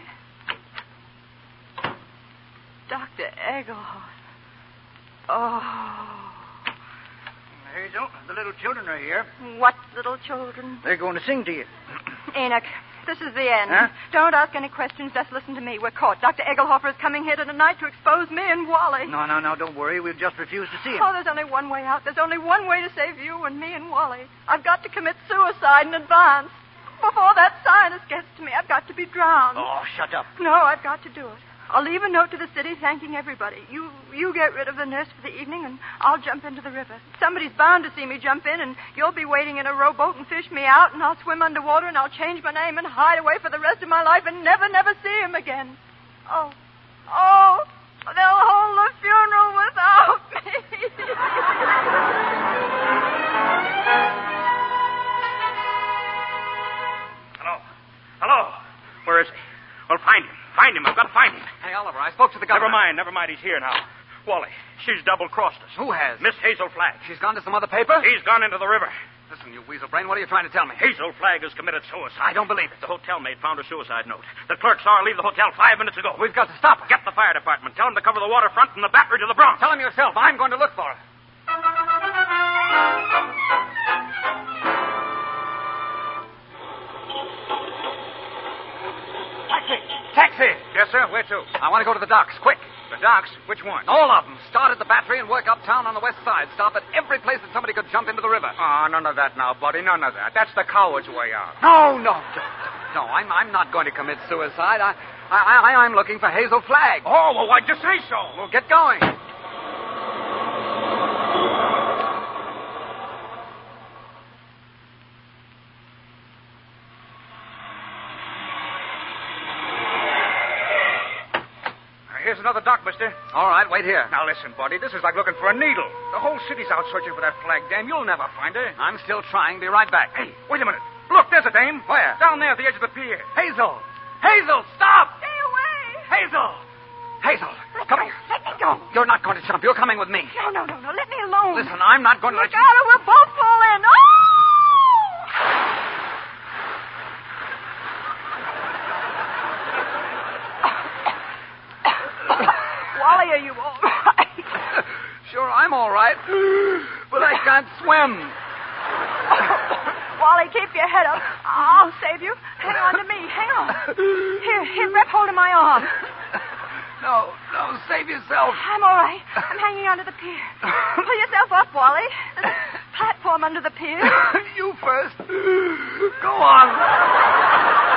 Doctor Egelhart. Oh. Hazel, the little children are here. What little children? They're going to sing to you. Enoch, this is the end. Huh? Don't ask any questions. Just listen to me. We're caught. Doctor Egelhofer is coming here tonight to expose me and Wally. No, no, no, don't worry. We'll just refuse to see him. Oh, there's only one way out. There's only one way to save you and me and Wally. I've got to commit suicide in advance. Before that scientist gets to me, I've got to be drowned. Oh, shut up. No, I've got to do it. I'll leave a note to the city thanking everybody. You you get rid of the nurse for the evening, and I'll jump into the river. Somebody's bound to see me jump in, and you'll be waiting in a rowboat and fish me out, and I'll swim underwater, and I'll change my name and hide away for the rest of my life and never, never see him again. Oh, oh, they'll hold the funeral without me. Hello. Hello. Where is he? Well, find him. Find him. I've got to find him. Hey, Oliver, I spoke to the governor. Never mind. Never mind. He's here now. Wally, she's double-crossed us. Who has? Miss Hazel Flagg. She's gone to some other paper? He's gone into the river. Listen, you weasel brain, what are you trying to tell me? Hazel Flagg has committed suicide. I don't believe it. The hotel maid found her suicide note. The clerk saw her leave the hotel five minutes ago. We've got to stop her. Get the fire department. Tell them to cover the waterfront from the Battery to the Bronx. Tell him yourself. I'm going to look for her. Taxi! Taxi! Yes, sir. Where to? I want to go to the docks, quick. The docks? Which one? All of them. Start at the Battery and work uptown on the west side. Stop at every place that somebody could jump into the river. Oh, none of that now, buddy. None of that. That's the coward's way out. No, no, no. No, I'm, I'm not going to commit suicide. I, I, I, I'm looking for Hazel Flagg. Oh, well, why'd you say so? Well, get going. Here's another dock, mister. All right, wait here. Now, listen, buddy. This is like looking for a needle. The whole city's out searching for that flag dame. You'll never find her. I'm still trying. Be right back. Hey, wait a minute. Look, there's a dame. Where? Down there at the edge of the pier. Hazel! Hazel, stop! Stay away! Hazel! Hazel, Let come go. here. Let me go. You're not going to jump. You're coming with me. No, no, no, no. Let me alone. Listen, I'm not going to Look let you... out or we'll both fall in. Oh! Wally, are you all right? Sure, I'm all right. But I can't swim. Wally, keep your head up. I'll save you. Hang on to me. Hang on. Here, here, grab hold of my arm. No, no, save yourself. I'm all right. I'm hanging onto the pier. Pull yourself up, Wally. There's a platform under the pier. You first. Go on.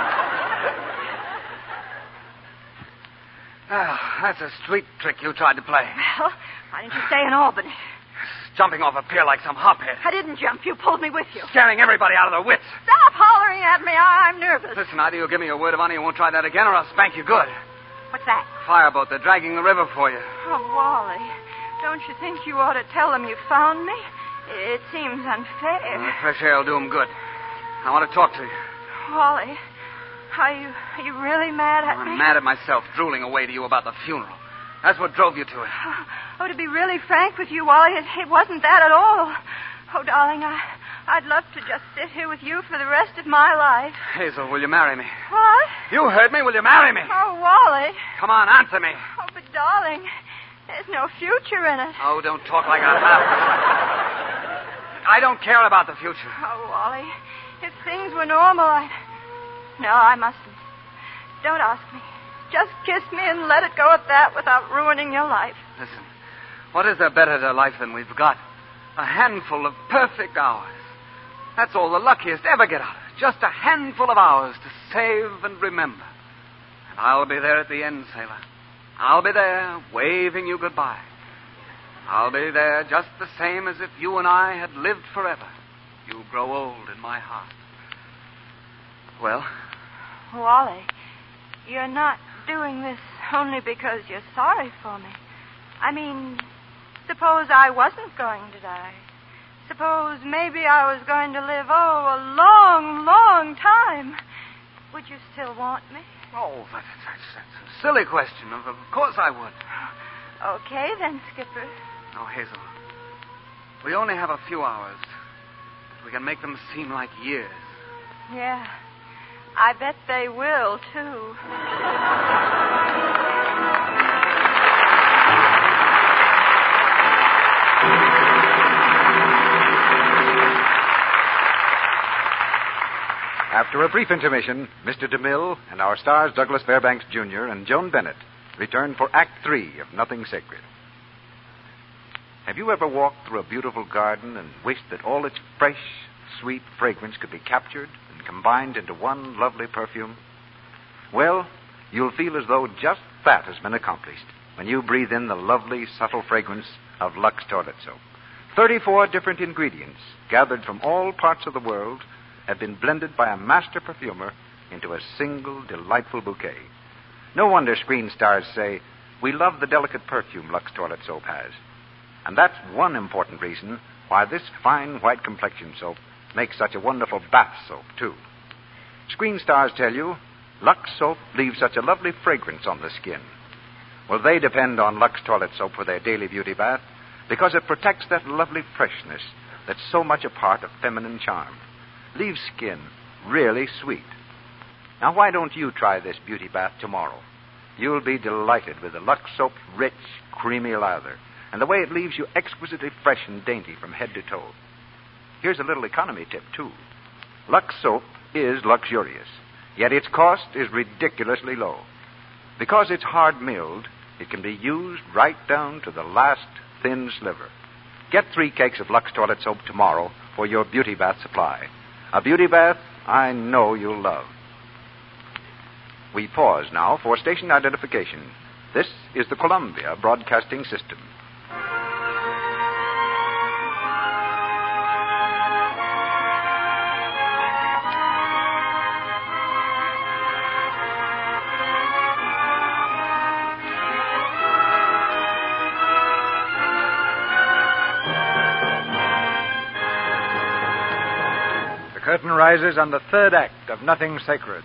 Ah, that's a street trick you tried to play. Well, why didn't you stay in Albany? Jumping off a pier like some hophead. I didn't jump. You pulled me with you. Scaring everybody out of their wits. Stop hollering at me. I- I'm nervous. Listen, either you'll give me your word of honor you won't try that again, or I'll spank you good. What's that? Fireboat. They're dragging the river for you. Oh, Wally, don't you think you ought to tell them you found me? It seems unfair. Uh, fresh air will do them good. I want to talk to you. Wally, are you are you really mad at I'm me? mad at myself, drooling away to you about the funeral. That's what drove you to it. Oh, to be really frank with you, Wally, it, it wasn't that at all. Oh, darling, I, I'd love to just sit here with you for the rest of my life. Hazel, will you marry me? What? You heard me. Will you marry me? Oh, Wally. Come on, answer me. Oh, but darling, there's no future in it. Oh, don't talk like I have. I don't care about the future. Oh, Wally, if things were normal, I'd... No, I mustn't. Don't ask me. Just kiss me and let it go at that without ruining your life. Listen, what is there better to life than we've got? A handful of perfect hours. That's all the luckiest ever get out of it. Just a handful of hours to save and remember. And I'll be there at the end, sailor. I'll be there waving you goodbye. I'll be there just the same as if you and I had lived forever. You grow old in my heart. Well? Wally, you're not doing this only because you're sorry for me. I mean, suppose I wasn't going to die. Suppose maybe I was going to live, oh, a long, long time. Would you still want me? Oh, that's, that's, that's a silly question. Of, of course I would. Okay, then, Skipper. Oh, Hazel. We only have a few hours. But we can make them seem like years. Yeah. I bet they will, too. After a brief intermission, Mister DeMille and our stars Douglas Fairbanks Junior and Joan Bennett return for Act Three of Nothing Sacred. Have you ever walked through a beautiful garden and wished that all its fresh, sweet fragrance could be captured and combined into one lovely perfume? Well, you'll feel as though just that has been accomplished when you breathe in the lovely, subtle fragrance of Lux Toilet Soap. Thirty-four different ingredients, gathered from all parts of the world, have been blended by a master perfumer into a single delightful bouquet. No wonder screen stars say, "We love the delicate perfume Lux Toilet Soap has." And that's one important reason why this fine white complexion soap makes such a wonderful bath soap, too. Screen stars tell you Lux Soap leaves such a lovely fragrance on the skin. Well, they depend on Lux Toilet Soap for their daily beauty bath because it protects that lovely freshness that's so much a part of feminine charm. Leaves skin really sweet. Now, why don't you try this beauty bath tomorrow? You'll be delighted with the Lux Soap's rich, creamy lather and the way it leaves you exquisitely fresh and dainty from head to toe. Here's a little economy tip, too. Lux Soap is luxurious, yet its cost is ridiculously low. Because it's hard-milled, it can be used right down to the last thin sliver. Get three cakes of Lux Toilet Soap tomorrow for your beauty bath supply. A beauty bath I know you'll love. We pause now for station identification. This is the Columbia Broadcasting System. The curtain rises on the third act of Nothing Sacred.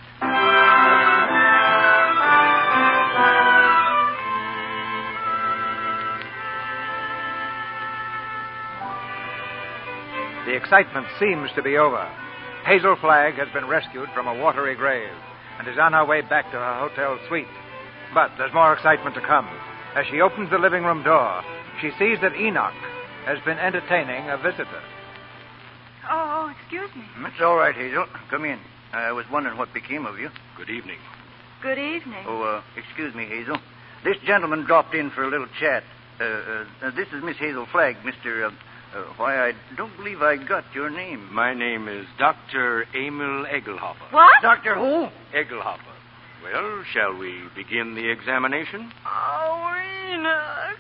The excitement seems to be over. Hazel Flagg has been rescued from a watery grave and is on her way back to her hotel suite. But there's more excitement to come. As she opens the living room door, she sees that Enoch has been entertaining a visitor. Oh, excuse me. It's all right, Hazel. Come in. I was wondering what became of you. Good evening. Good evening. Oh, uh, excuse me, Hazel. This gentleman dropped in for a little chat. Uh, uh, this is Miss Hazel Flagg, Mister Uh, uh, why, I don't believe I got your name. My name is Doctor Emil Egelhofer. What? Doctor who? Egelhofer. Well, shall we begin the examination? Oh, Enoch.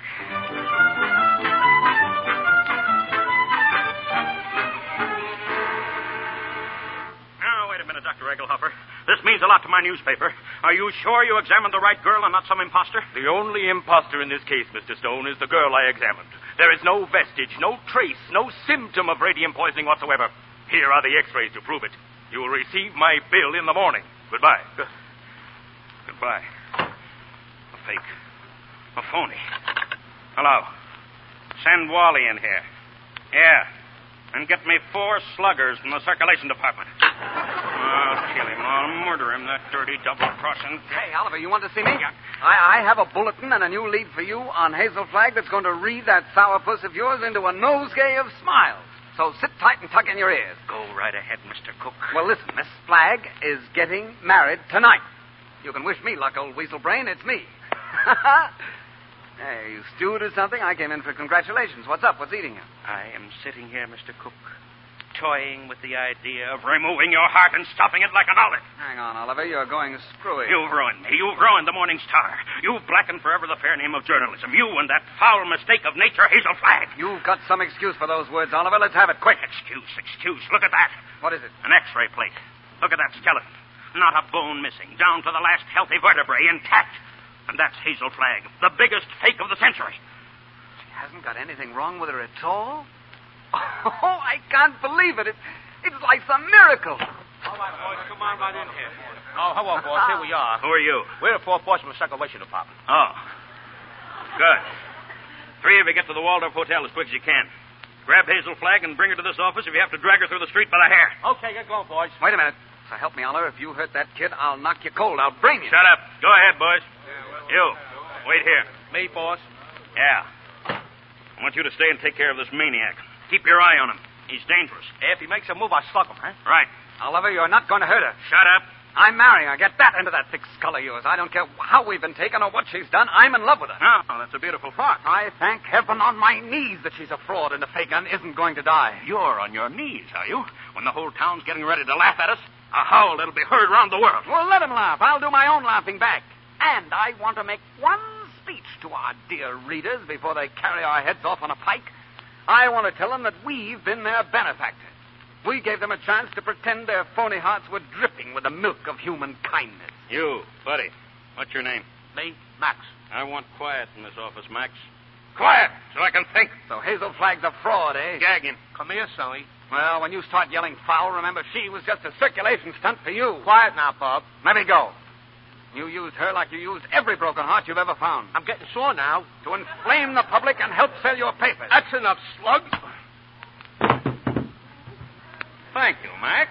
Now, wait a minute, Doctor Egelhofer. This means a lot to my newspaper. Are you sure you examined the right girl and not some imposter? The only imposter in this case, Mister Stone, is the girl I examined. There is no vestige, no trace, no symptom of radium poisoning whatsoever. Here are the x-rays to prove it. You will receive my bill in the morning. Goodbye. Good. Goodbye. A fake. A phony. Hello. Send Wally in here. Yeah. And get me four sluggers from the circulation department. I'll kill him. I'll murder him, that dirty double-crossing... Hey, Oliver, you want to see me? Yeah. I, I have a bulletin and a new lead for you on Hazel Flagg that's going to read that sourpuss of yours into a nosegay of smiles. So sit tight and tuck in your ears. Go right ahead, Mister Cook. Well, listen, Miss Flagg is getting married tonight. You can wish me luck, old weasel brain. It's me. Hey, you stewed or something? I came in for congratulations. What's up? What's eating you? I am sitting here, Mister Cook, toying with the idea of removing your heart and stuffing it like an olive. Hang on, Oliver. You're going screwy. You've ruined me. You've ruined the Morning Star. You've blackened forever the fair name of journalism. You and that foul mistake of nature, Hazel Flagg. You've got some excuse for those words, Oliver. Let's have it quick. Excuse, excuse. Look at that. What is it? An X-ray plate. Look at that skeleton. Not a bone missing. Down to the last healthy vertebrae intact. And that's Hazel Flagg, the biggest fake of the century. She hasn't got anything wrong with her at all? Oh, I can't believe it. it it's like some miracle. All right, boys, come on right in here. Oh, hello, boys. Here we are. Who are you? We're the Fort Portsmouth Circulation Department. Oh. Good. Three of you get to the Waldorf Hotel as quick as you can. Grab Hazel Flagg and bring her to this office if you have to drag her through the street by the hair. Okay, get going, boys. Wait a minute. So help me, Oliver. If you hurt that kid, I'll knock you cold. I'll brain you. Shut up. Go ahead, boys. You, wait here. Me, boss? Yeah. I want you to stay and take care of this maniac. Keep your eye on him. He's dangerous. If he makes a move, I slug him, huh? Right. Oliver, you're not going to hurt her. Shut up. I'm marrying her. Get that into that thick skull of yours. I don't care how we've been taken or what she's done. I'm in love with her. Oh, that's a beautiful thought. I thank heaven on my knees that she's a fraud and the fake gun isn't going to die. You're on your knees, are you? When the whole town's getting ready to laugh at us? A howl that'll be heard round the world. Well, let him laugh. I'll do my own laughing back. And I want to make one speech to our dear readers before they carry our heads off on a pike. I want to tell them that we've been their benefactors. We gave them a chance to pretend their phony hearts were dripping with the milk of human kindness. You, buddy. What's your name? Me, Max. I want quiet in this office, Max. Quiet, so I can think. So Hazel Flagg's a fraud, eh? Gag him. Come here, Sonny. Well, when you start yelling foul, remember she was just a circulation stunt for you. Quiet now, Bob. Let me go. You used her like you used every broken heart you've ever found. I'm getting sore now. To inflame the public and help sell your papers. That's enough, slug. Thank you, Max.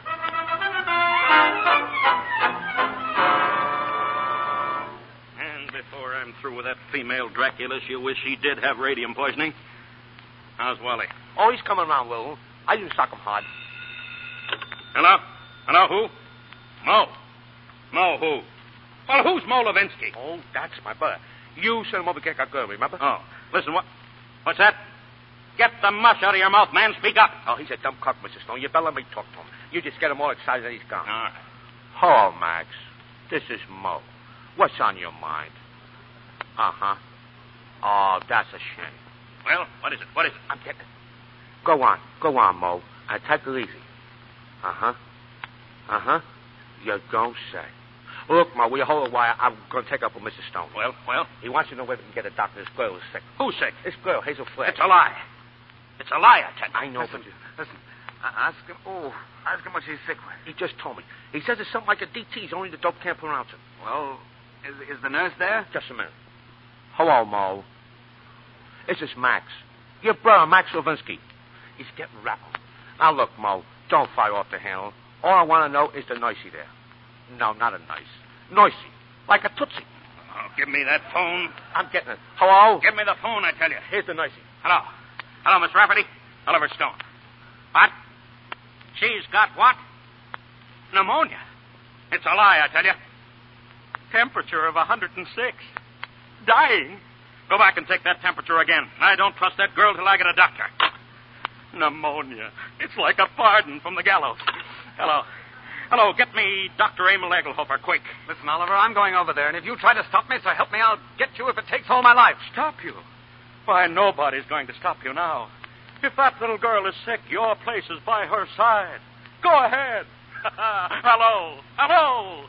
And before I'm through with that female Dracula, she'll wish she did have radium poisoning. How's Wally? Oh, he's coming around, Will. I didn't sock him hard. Hello? Hello, who? Mo. Mo, who? Well, who's Mo Levinsky? Oh, that's my brother. You sent him over to get that girl, remember? Oh, listen, what? What's that? Get the mush out of your mouth, man. Speak up. Oh, he's a dumb cock, Mister Stone. You better let me talk to him. You just get him all excited and he's gone. All right. Hello, Max. This is Mo. What's on your mind? Uh-huh. Oh, that's a shame. Well, what is it? What is it? I'm getting it. Go on. Go on, Mo. I take it easy. Uh-huh. Uh-huh. You don't say. Look, Mo, will you hold a while? I'm going to take up with Mister Stone. Well, well? He wants to know whether we can get a doctor. This girl is sick. Who's sick? This girl, Hazel Flagg. It's a lie. It's a lie, I tell you. I know, Listen, but... listen. Uh, ask him. Oh, ask him what she's sick with. He just told me. He says it's something like a D T. Only the dope can't pronounce it. Well, is, is the nurse there? Just a minute. Hello, Mo. This is Max. Your brother, Max Levinsky. He's getting rattled. Now, look, Mo, don't fire off the handle. All I want to know is the nicey there. No, not a nice. Noisy. Like a tootsie. Oh, give me that phone. I'm getting it. Hello? Give me the phone, I tell you. Here's the nicey. Hello. Hello, Miss Rafferty. Oliver Stone. What? She's got what? Pneumonia. It's a lie, I tell you. Temperature of one hundred six. Dying. Go back and take that temperature again. I don't trust that girl till I get a doctor. Pneumonia. It's like a pardon from the gallows. Hello. Hello, get me Doctor Emil Egelhofer, quick. Listen, Oliver, I'm going over there, and if you try to stop me, so help me, I'll get you if it takes all my life. Stop you? Why, nobody's going to stop you now. If that little girl is sick, your place is by her side. Go ahead. Hello. Hello.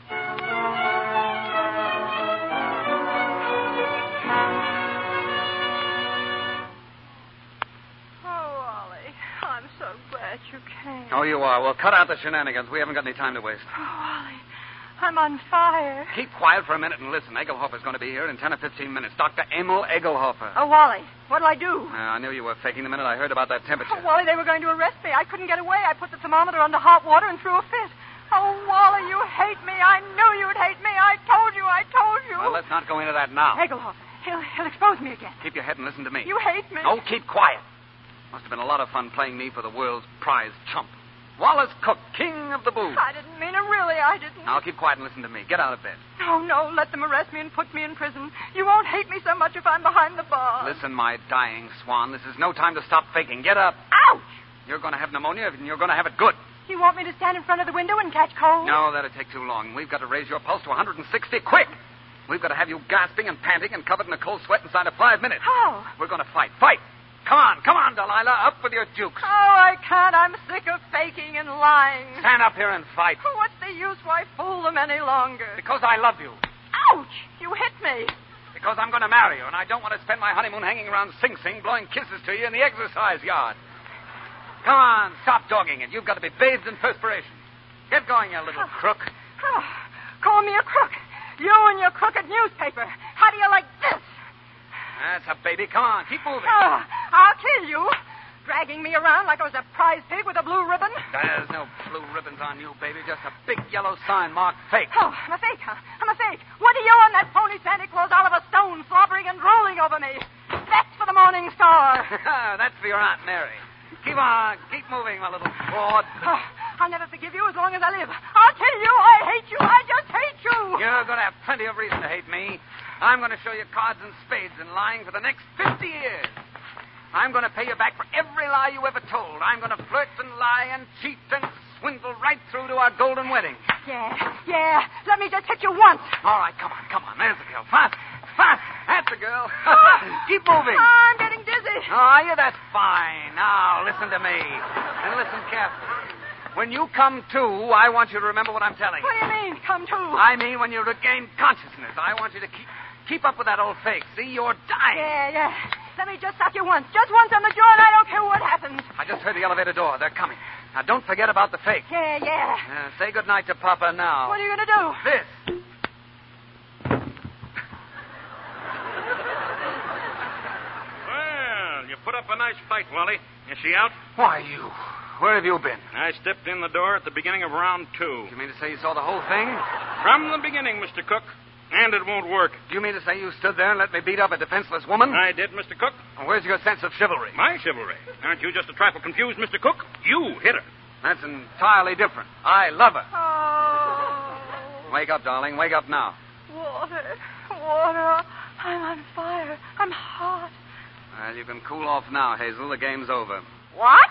You came. Oh, you are. Well, cut out the shenanigans. We haven't got any time to waste. Oh, Wally, I'm on fire. Keep quiet for a minute and listen. Egelhofer's going to be here in ten or fifteen minutes. Doctor Emil Egelhofer. Oh, Wally, what'll I do? Uh, I knew you were faking the minute I heard about that temperature. Oh, Wally, they were going to arrest me. I couldn't get away. I put the thermometer under hot water and threw a fit. Oh, Wally, you hate me. I knew you'd hate me. I told you. I told you. Well, let's not go into that now. Egelhofer, he'll, he'll expose me again. Keep your head and listen to me. You hate me. Oh, keep quiet. Must have been a lot of fun playing me for the world's prize chump. Wallace Cook, king of the booth. I didn't mean it, really, I didn't. Now, keep quiet and listen to me. Get out of bed. No, no, let them arrest me and put me in prison. You won't hate me so much if I'm behind the bar. Listen, my dying swan, this is no time to stop faking. Get up. Ouch! You're going to have pneumonia, and you're going to have it good. You want me to stand in front of the window and catch cold? No, that'll take too long. We've got to raise your pulse to one hundred sixty, quick. We've got to have you gasping and panting and covered in a cold sweat inside of five minutes. How? We're going to fight. Fight! Come on, come on, Delilah. Up with your jukes. Oh, I can't. I'm sick of faking and lying. Stand up here and fight. What's the use? Why fool them any longer? Because I love you. Ouch! You hit me. Because I'm going to marry you, and I don't want to spend my honeymoon hanging around Sing Sing blowing kisses to you in the exercise yard. Come on, stop dogging it. You've got to be bathed in perspiration. Get going, you little crook. Oh, call me a crook. You and your crooked newspaper. How do you like this? That's a baby. Come on, keep moving. Oh, I'll kill you. Dragging me around like I was a prize pig with a blue ribbon. There's no blue ribbons on you, baby. Just a big yellow sign marked fake. Oh, I'm a fake, huh? I'm a fake. What are you and that phony Santa Claus Oliver Stone slobbering and rolling over me? That's for the Morning Star. That's for your Aunt Mary. Keep on. Keep moving, my little fraud. Oh, I'll never forgive you as long as I live. I'll kill you. I hate you. I just hate you. You're going to have plenty of reason to hate me. I'm going to show you cards and spades in lying for the next fifty years. I'm going to pay you back for every lie you ever told. I'm going to flirt and lie and cheat and swindle right through to our golden wedding. Yeah, yeah. Let me just hit you once. All right, come on, come on. There's the girl. Fast, fast. That's the girl. Keep moving. I'm getting dizzy. Oh, yeah, that's fine. Now, listen to me. And listen carefully. When you come to, I want you to remember what I'm telling you. What do you mean, come to? I mean when you regain consciousness. I want you to keep keep up with that old fake. See, you're dying. Yeah, yeah. Let me just suck you once. Just once on the jaw, and I don't care what happens. I just heard the elevator door. They're coming. Now, don't forget about the fake. Yeah, yeah. Uh, say goodnight to Papa now. What are you going to do? This. Well, you put up a nice fight, Wally. Is she out? Why, you. Where have you been? I stepped in the door at the beginning of round two. You mean to say you saw the whole thing? From the beginning, Mister Cook. And it won't work. Do you mean to say you stood there and let me beat up a defenseless woman? I did, Mister Cook. Well, where's your sense of chivalry? My chivalry? Aren't you just a trifle confused, Mister Cook? You hit her. That's entirely different. I love her. Oh. Wake up, darling. Wake up now. Water. Water. I'm on fire. I'm hot. Well, you can cool off now, Hazel. The game's over. What?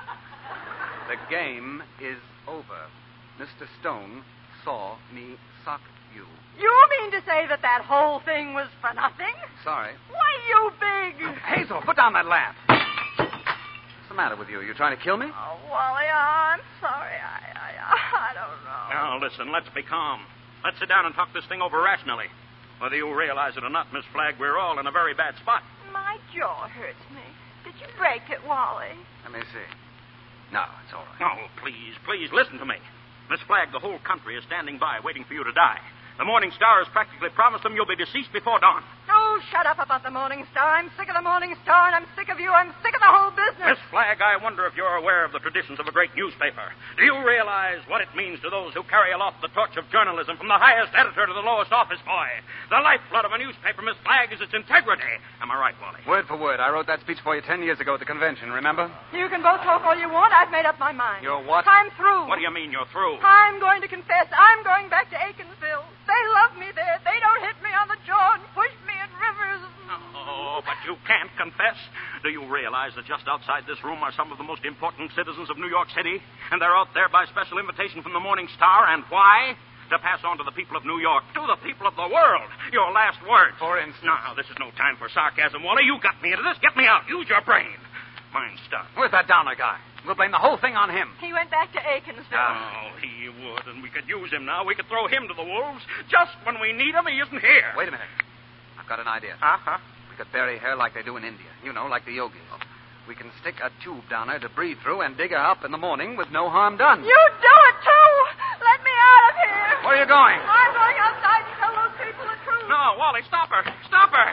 The game is over. Mister Stone saw me sock you. You mean to say that that whole thing was for nothing? Sorry. Why, you big... Hazel, put down that lamp. What's the matter with you? You trying to kill me? Oh, Wally, I'm sorry. I, I, I don't know. Now, listen, let's be calm. Let's sit down and talk this thing over rationally. Whether you realize it or not, Miss Flagg, we're all in a very bad spot. My jaw hurts me. Did you break it, Wally? Let me see. No, it's all right. Oh, please, please, listen to me. Miss Flagg, the whole country is standing by waiting for you to die. The Morning Star has practically promised them you'll be deceased before dawn. Oh, shut up about the Morning Star. I'm sick of the Morning Star, and I'm sick of you. I'm sick of the whole business. Miss Flagg, I wonder if you're aware of the traditions of a great newspaper. Do you realize what it means to those who carry aloft the torch of journalism from the highest editor to the lowest office boy? The lifeblood of a newspaper, Miss Flagg, is its integrity. Am I right, Wally? Word for word. I wrote that speech for you ten years ago at the convention, remember? You can both talk all you want. I've made up my mind. You're what? I'm through. What do you mean you're through? I'm going to confess. I'm going back to Aikenville. They love me there. They don't hit me on the jaw and push me in rivers. Oh, but you can't confess. Do you realize that just outside this room are some of the most important citizens of New York City? And they're out there by special invitation from the Morning Star. And why? To pass on to the people of New York, to the people of the world, your last words. For instance? Now, this is no time for sarcasm, Wally. You got me into this. Get me out. Use your brain. Mine's done. Where's that Downer guy? We'll blame the whole thing on him. He went back to Aikenville. Oh, he would, and we could use him now. We could throw him to the wolves. Just when we need him, he isn't here. Wait a minute. I've got an idea. Uh-huh. We could bury her like they do in India. You know, like the yogis. We can stick a tube down her to breathe through and dig her up in the morning with no harm done. You do it, too! Let me out of here! Where are you going? I'm going outside to tell those people the truth. No, Wally, stop her. Stop her.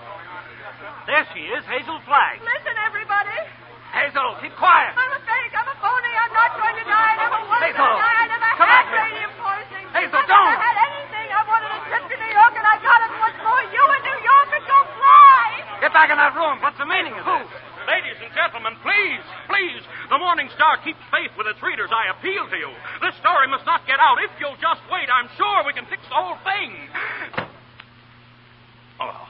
There she is, Hazel Flagg. Listen, everybody. Hazel, keep quiet. I'm a fake. I'm a phony. I'm not going to die. I never was going to Hazel, die. I never come had back here. radium poisoning. Hazel, I don't. never had anything. I wanted a trip to New York, and I got it. What's more, you in New York could go fly. Get back in that room. What's the meaning of this? Ladies and gentlemen, please, please, the Morning Star keeps faith with its readers. I appeal to you. This story must not get out. If you'll just wait, I'm sure we can fix the whole thing. Oh,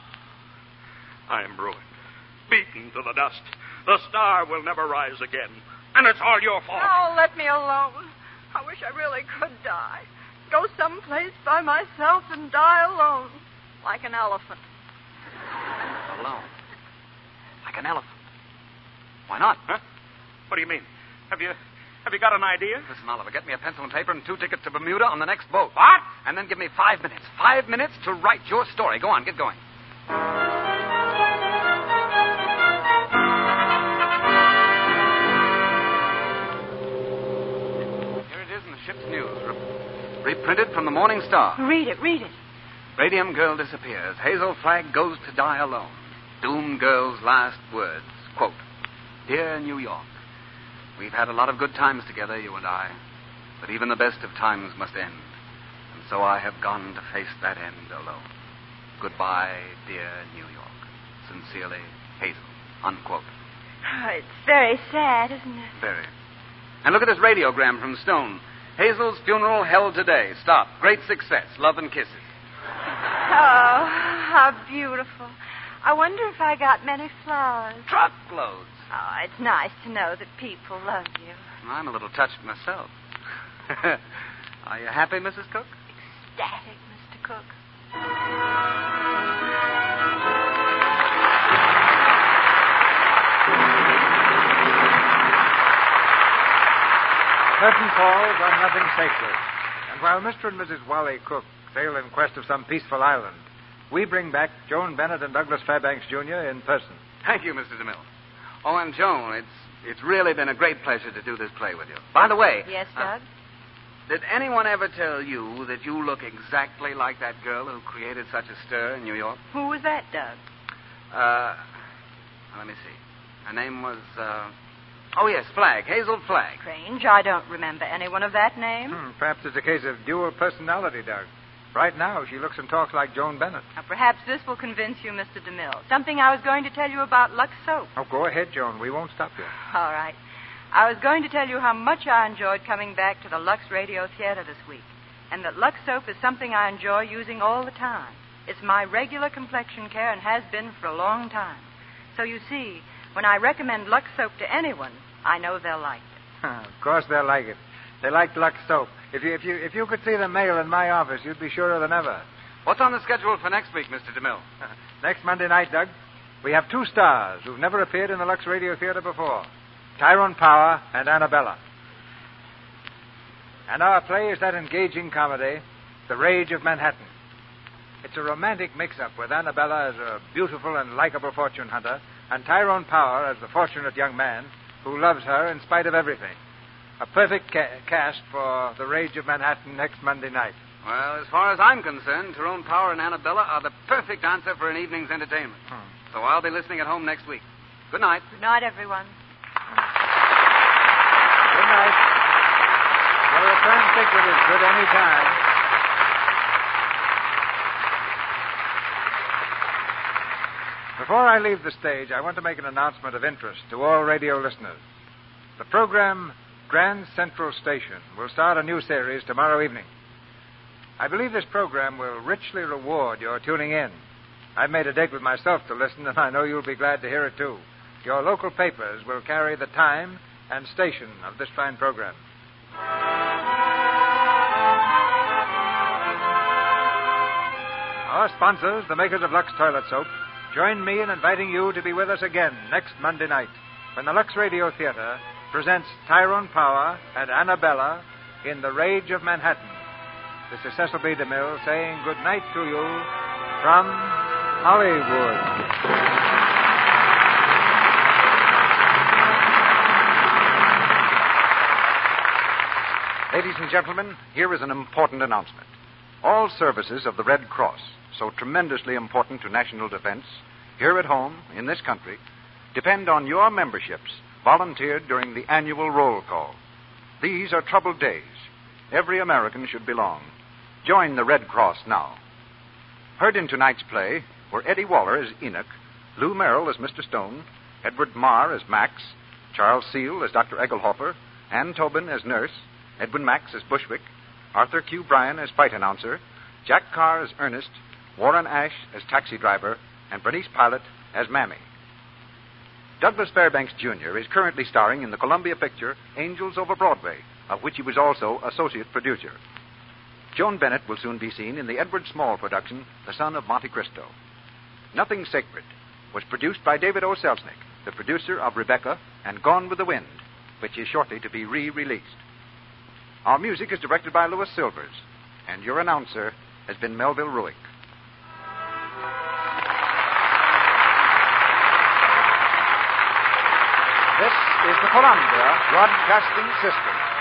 I am ruined, beaten to the dust. The Star will never rise again, and it's all your fault. Oh, let me alone. I wish I really could die. Go someplace by myself and die alone, like an elephant. Alone? Like an elephant? Why not? Huh? What do you mean? Have you have you got an idea? Listen, Oliver, get me a pencil and paper and two tickets to Bermuda on the next boat. What? And then give me five minutes. Five minutes to write your story. Go on, get going. Here it is in the ship's news. Re- reprinted from the Morning Star. Read it, read it. Radium Girl disappears. Hazel Flagg goes to die alone. Doom Girl's last words. Quote, Dear New York, we've had a lot of good times together, you and I. But even the best of times must end. And so I have gone to face that end alone. Goodbye, dear New York. Sincerely, Hazel. Unquote. Oh, it's very sad, isn't it? Very. And look at this radiogram from Stone. Hazel's funeral held today. Stop. Great success. Love and kisses. Oh, how beautiful. I wonder if I got many flowers. Truckloads. Oh, it's nice to know that people love you. I'm a little touched myself. Are you happy, Missus Cook? Ecstatic, Mister Cook. Curtain falls on nothing sacred. And while Mister and Missus Wally Cook sail in quest of some peaceful island, we bring back Joan Bennett and Douglas Fairbanks, Junior in person. Thank you, Mister DeMille. Oh, and Joan, it's it's really been a great pleasure to do this play with you. By the way... Yes, Doug? Uh, did anyone ever tell you that you look exactly like that girl who created such a stir in New York? Who was that, Doug? Uh, let me see. Her name was, uh... Oh, yes, Flagg. Hazel Flagg. Strange. I don't remember anyone of that name. Hmm, perhaps it's a case of dual personality, Doug. Right now, she looks and talks like Joan Bennett. Now, perhaps this will convince you, Mister DeMille. Something I was going to tell you about Lux Soap. Oh, go ahead, Joan. We won't stop you. All right. I was going to tell you how much I enjoyed coming back to the Lux Radio Theater this week, and that Lux Soap is something I enjoy using all the time. It's my regular complexion care and has been for a long time. So you see, when I recommend Lux Soap to anyone, I know they'll like it. Of course they'll like it. They like Lux Soap. If you, if you if you could see the mail in my office, you'd be surer than ever. What's on the schedule for next week, Mister DeMille? Next Monday night, Doug, we have two stars who've never appeared in the Lux Radio Theater before. Tyrone Power and Annabella. And our play is that engaging comedy, The Rage of Manhattan. It's a romantic mix-up with Annabella as a beautiful and likable fortune hunter and Tyrone Power as the fortunate young man who loves her in spite of everything. A perfect ca- cast for The Rage of Manhattan next Monday night. Well, as far as I'm concerned, Tyrone Power and Annabella are the perfect answer for an evening's entertainment. Hmm. So I'll be listening at home next week. Good night. Good night, everyone. Good night. Your return ticket is good any time. Before I leave the stage, I want to make an announcement of interest to all radio listeners. The program Grand Central Station will start a new series tomorrow evening. I believe this program will richly reward your tuning in. I've made a date with myself to listen, and I know you'll be glad to hear it, too. Your local papers will carry the time and station of this fine program. Our sponsors, the makers of Lux Toilet Soap, join me in inviting you to be with us again next Monday night when the Lux Radio Theater presents Tyrone Power and Annabella in The Rage of Manhattan. This is Cecil B. DeMille saying good night to you from Hollywood. Ladies and gentlemen, here is an important announcement. All services of the Red Cross, so tremendously important to national defense, here at home, in this country, depend on your memberships volunteered during the annual roll call. These are troubled days. Every American should belong. Join the Red Cross now. Heard in tonight's play were Eddie Waller as Enoch, Lou Merrill as Mister Stone, Edward Marr as Max, Charles Seal as Doctor Egelhofer, Ann Tobin as nurse, Edwin Max as Bushwick, Arthur Q. Bryan as fight announcer, Jack Carr as Ernest, Warren Ash as taxi driver, and Bernice Pilot as Mammy. Douglas Fairbanks, Junior is currently starring in the Columbia picture Angels Over Broadway, of which he was also associate producer. Joan Bennett will soon be seen in the Edward Small production, The Son of Monte Cristo. Nothing Sacred was produced by David O. Selznick, the producer of Rebecca and Gone with the Wind, which is shortly to be re-released. Our music is directed by Louis Silvers, and your announcer has been Melville Ruick. This is the Columbia Broadcasting System.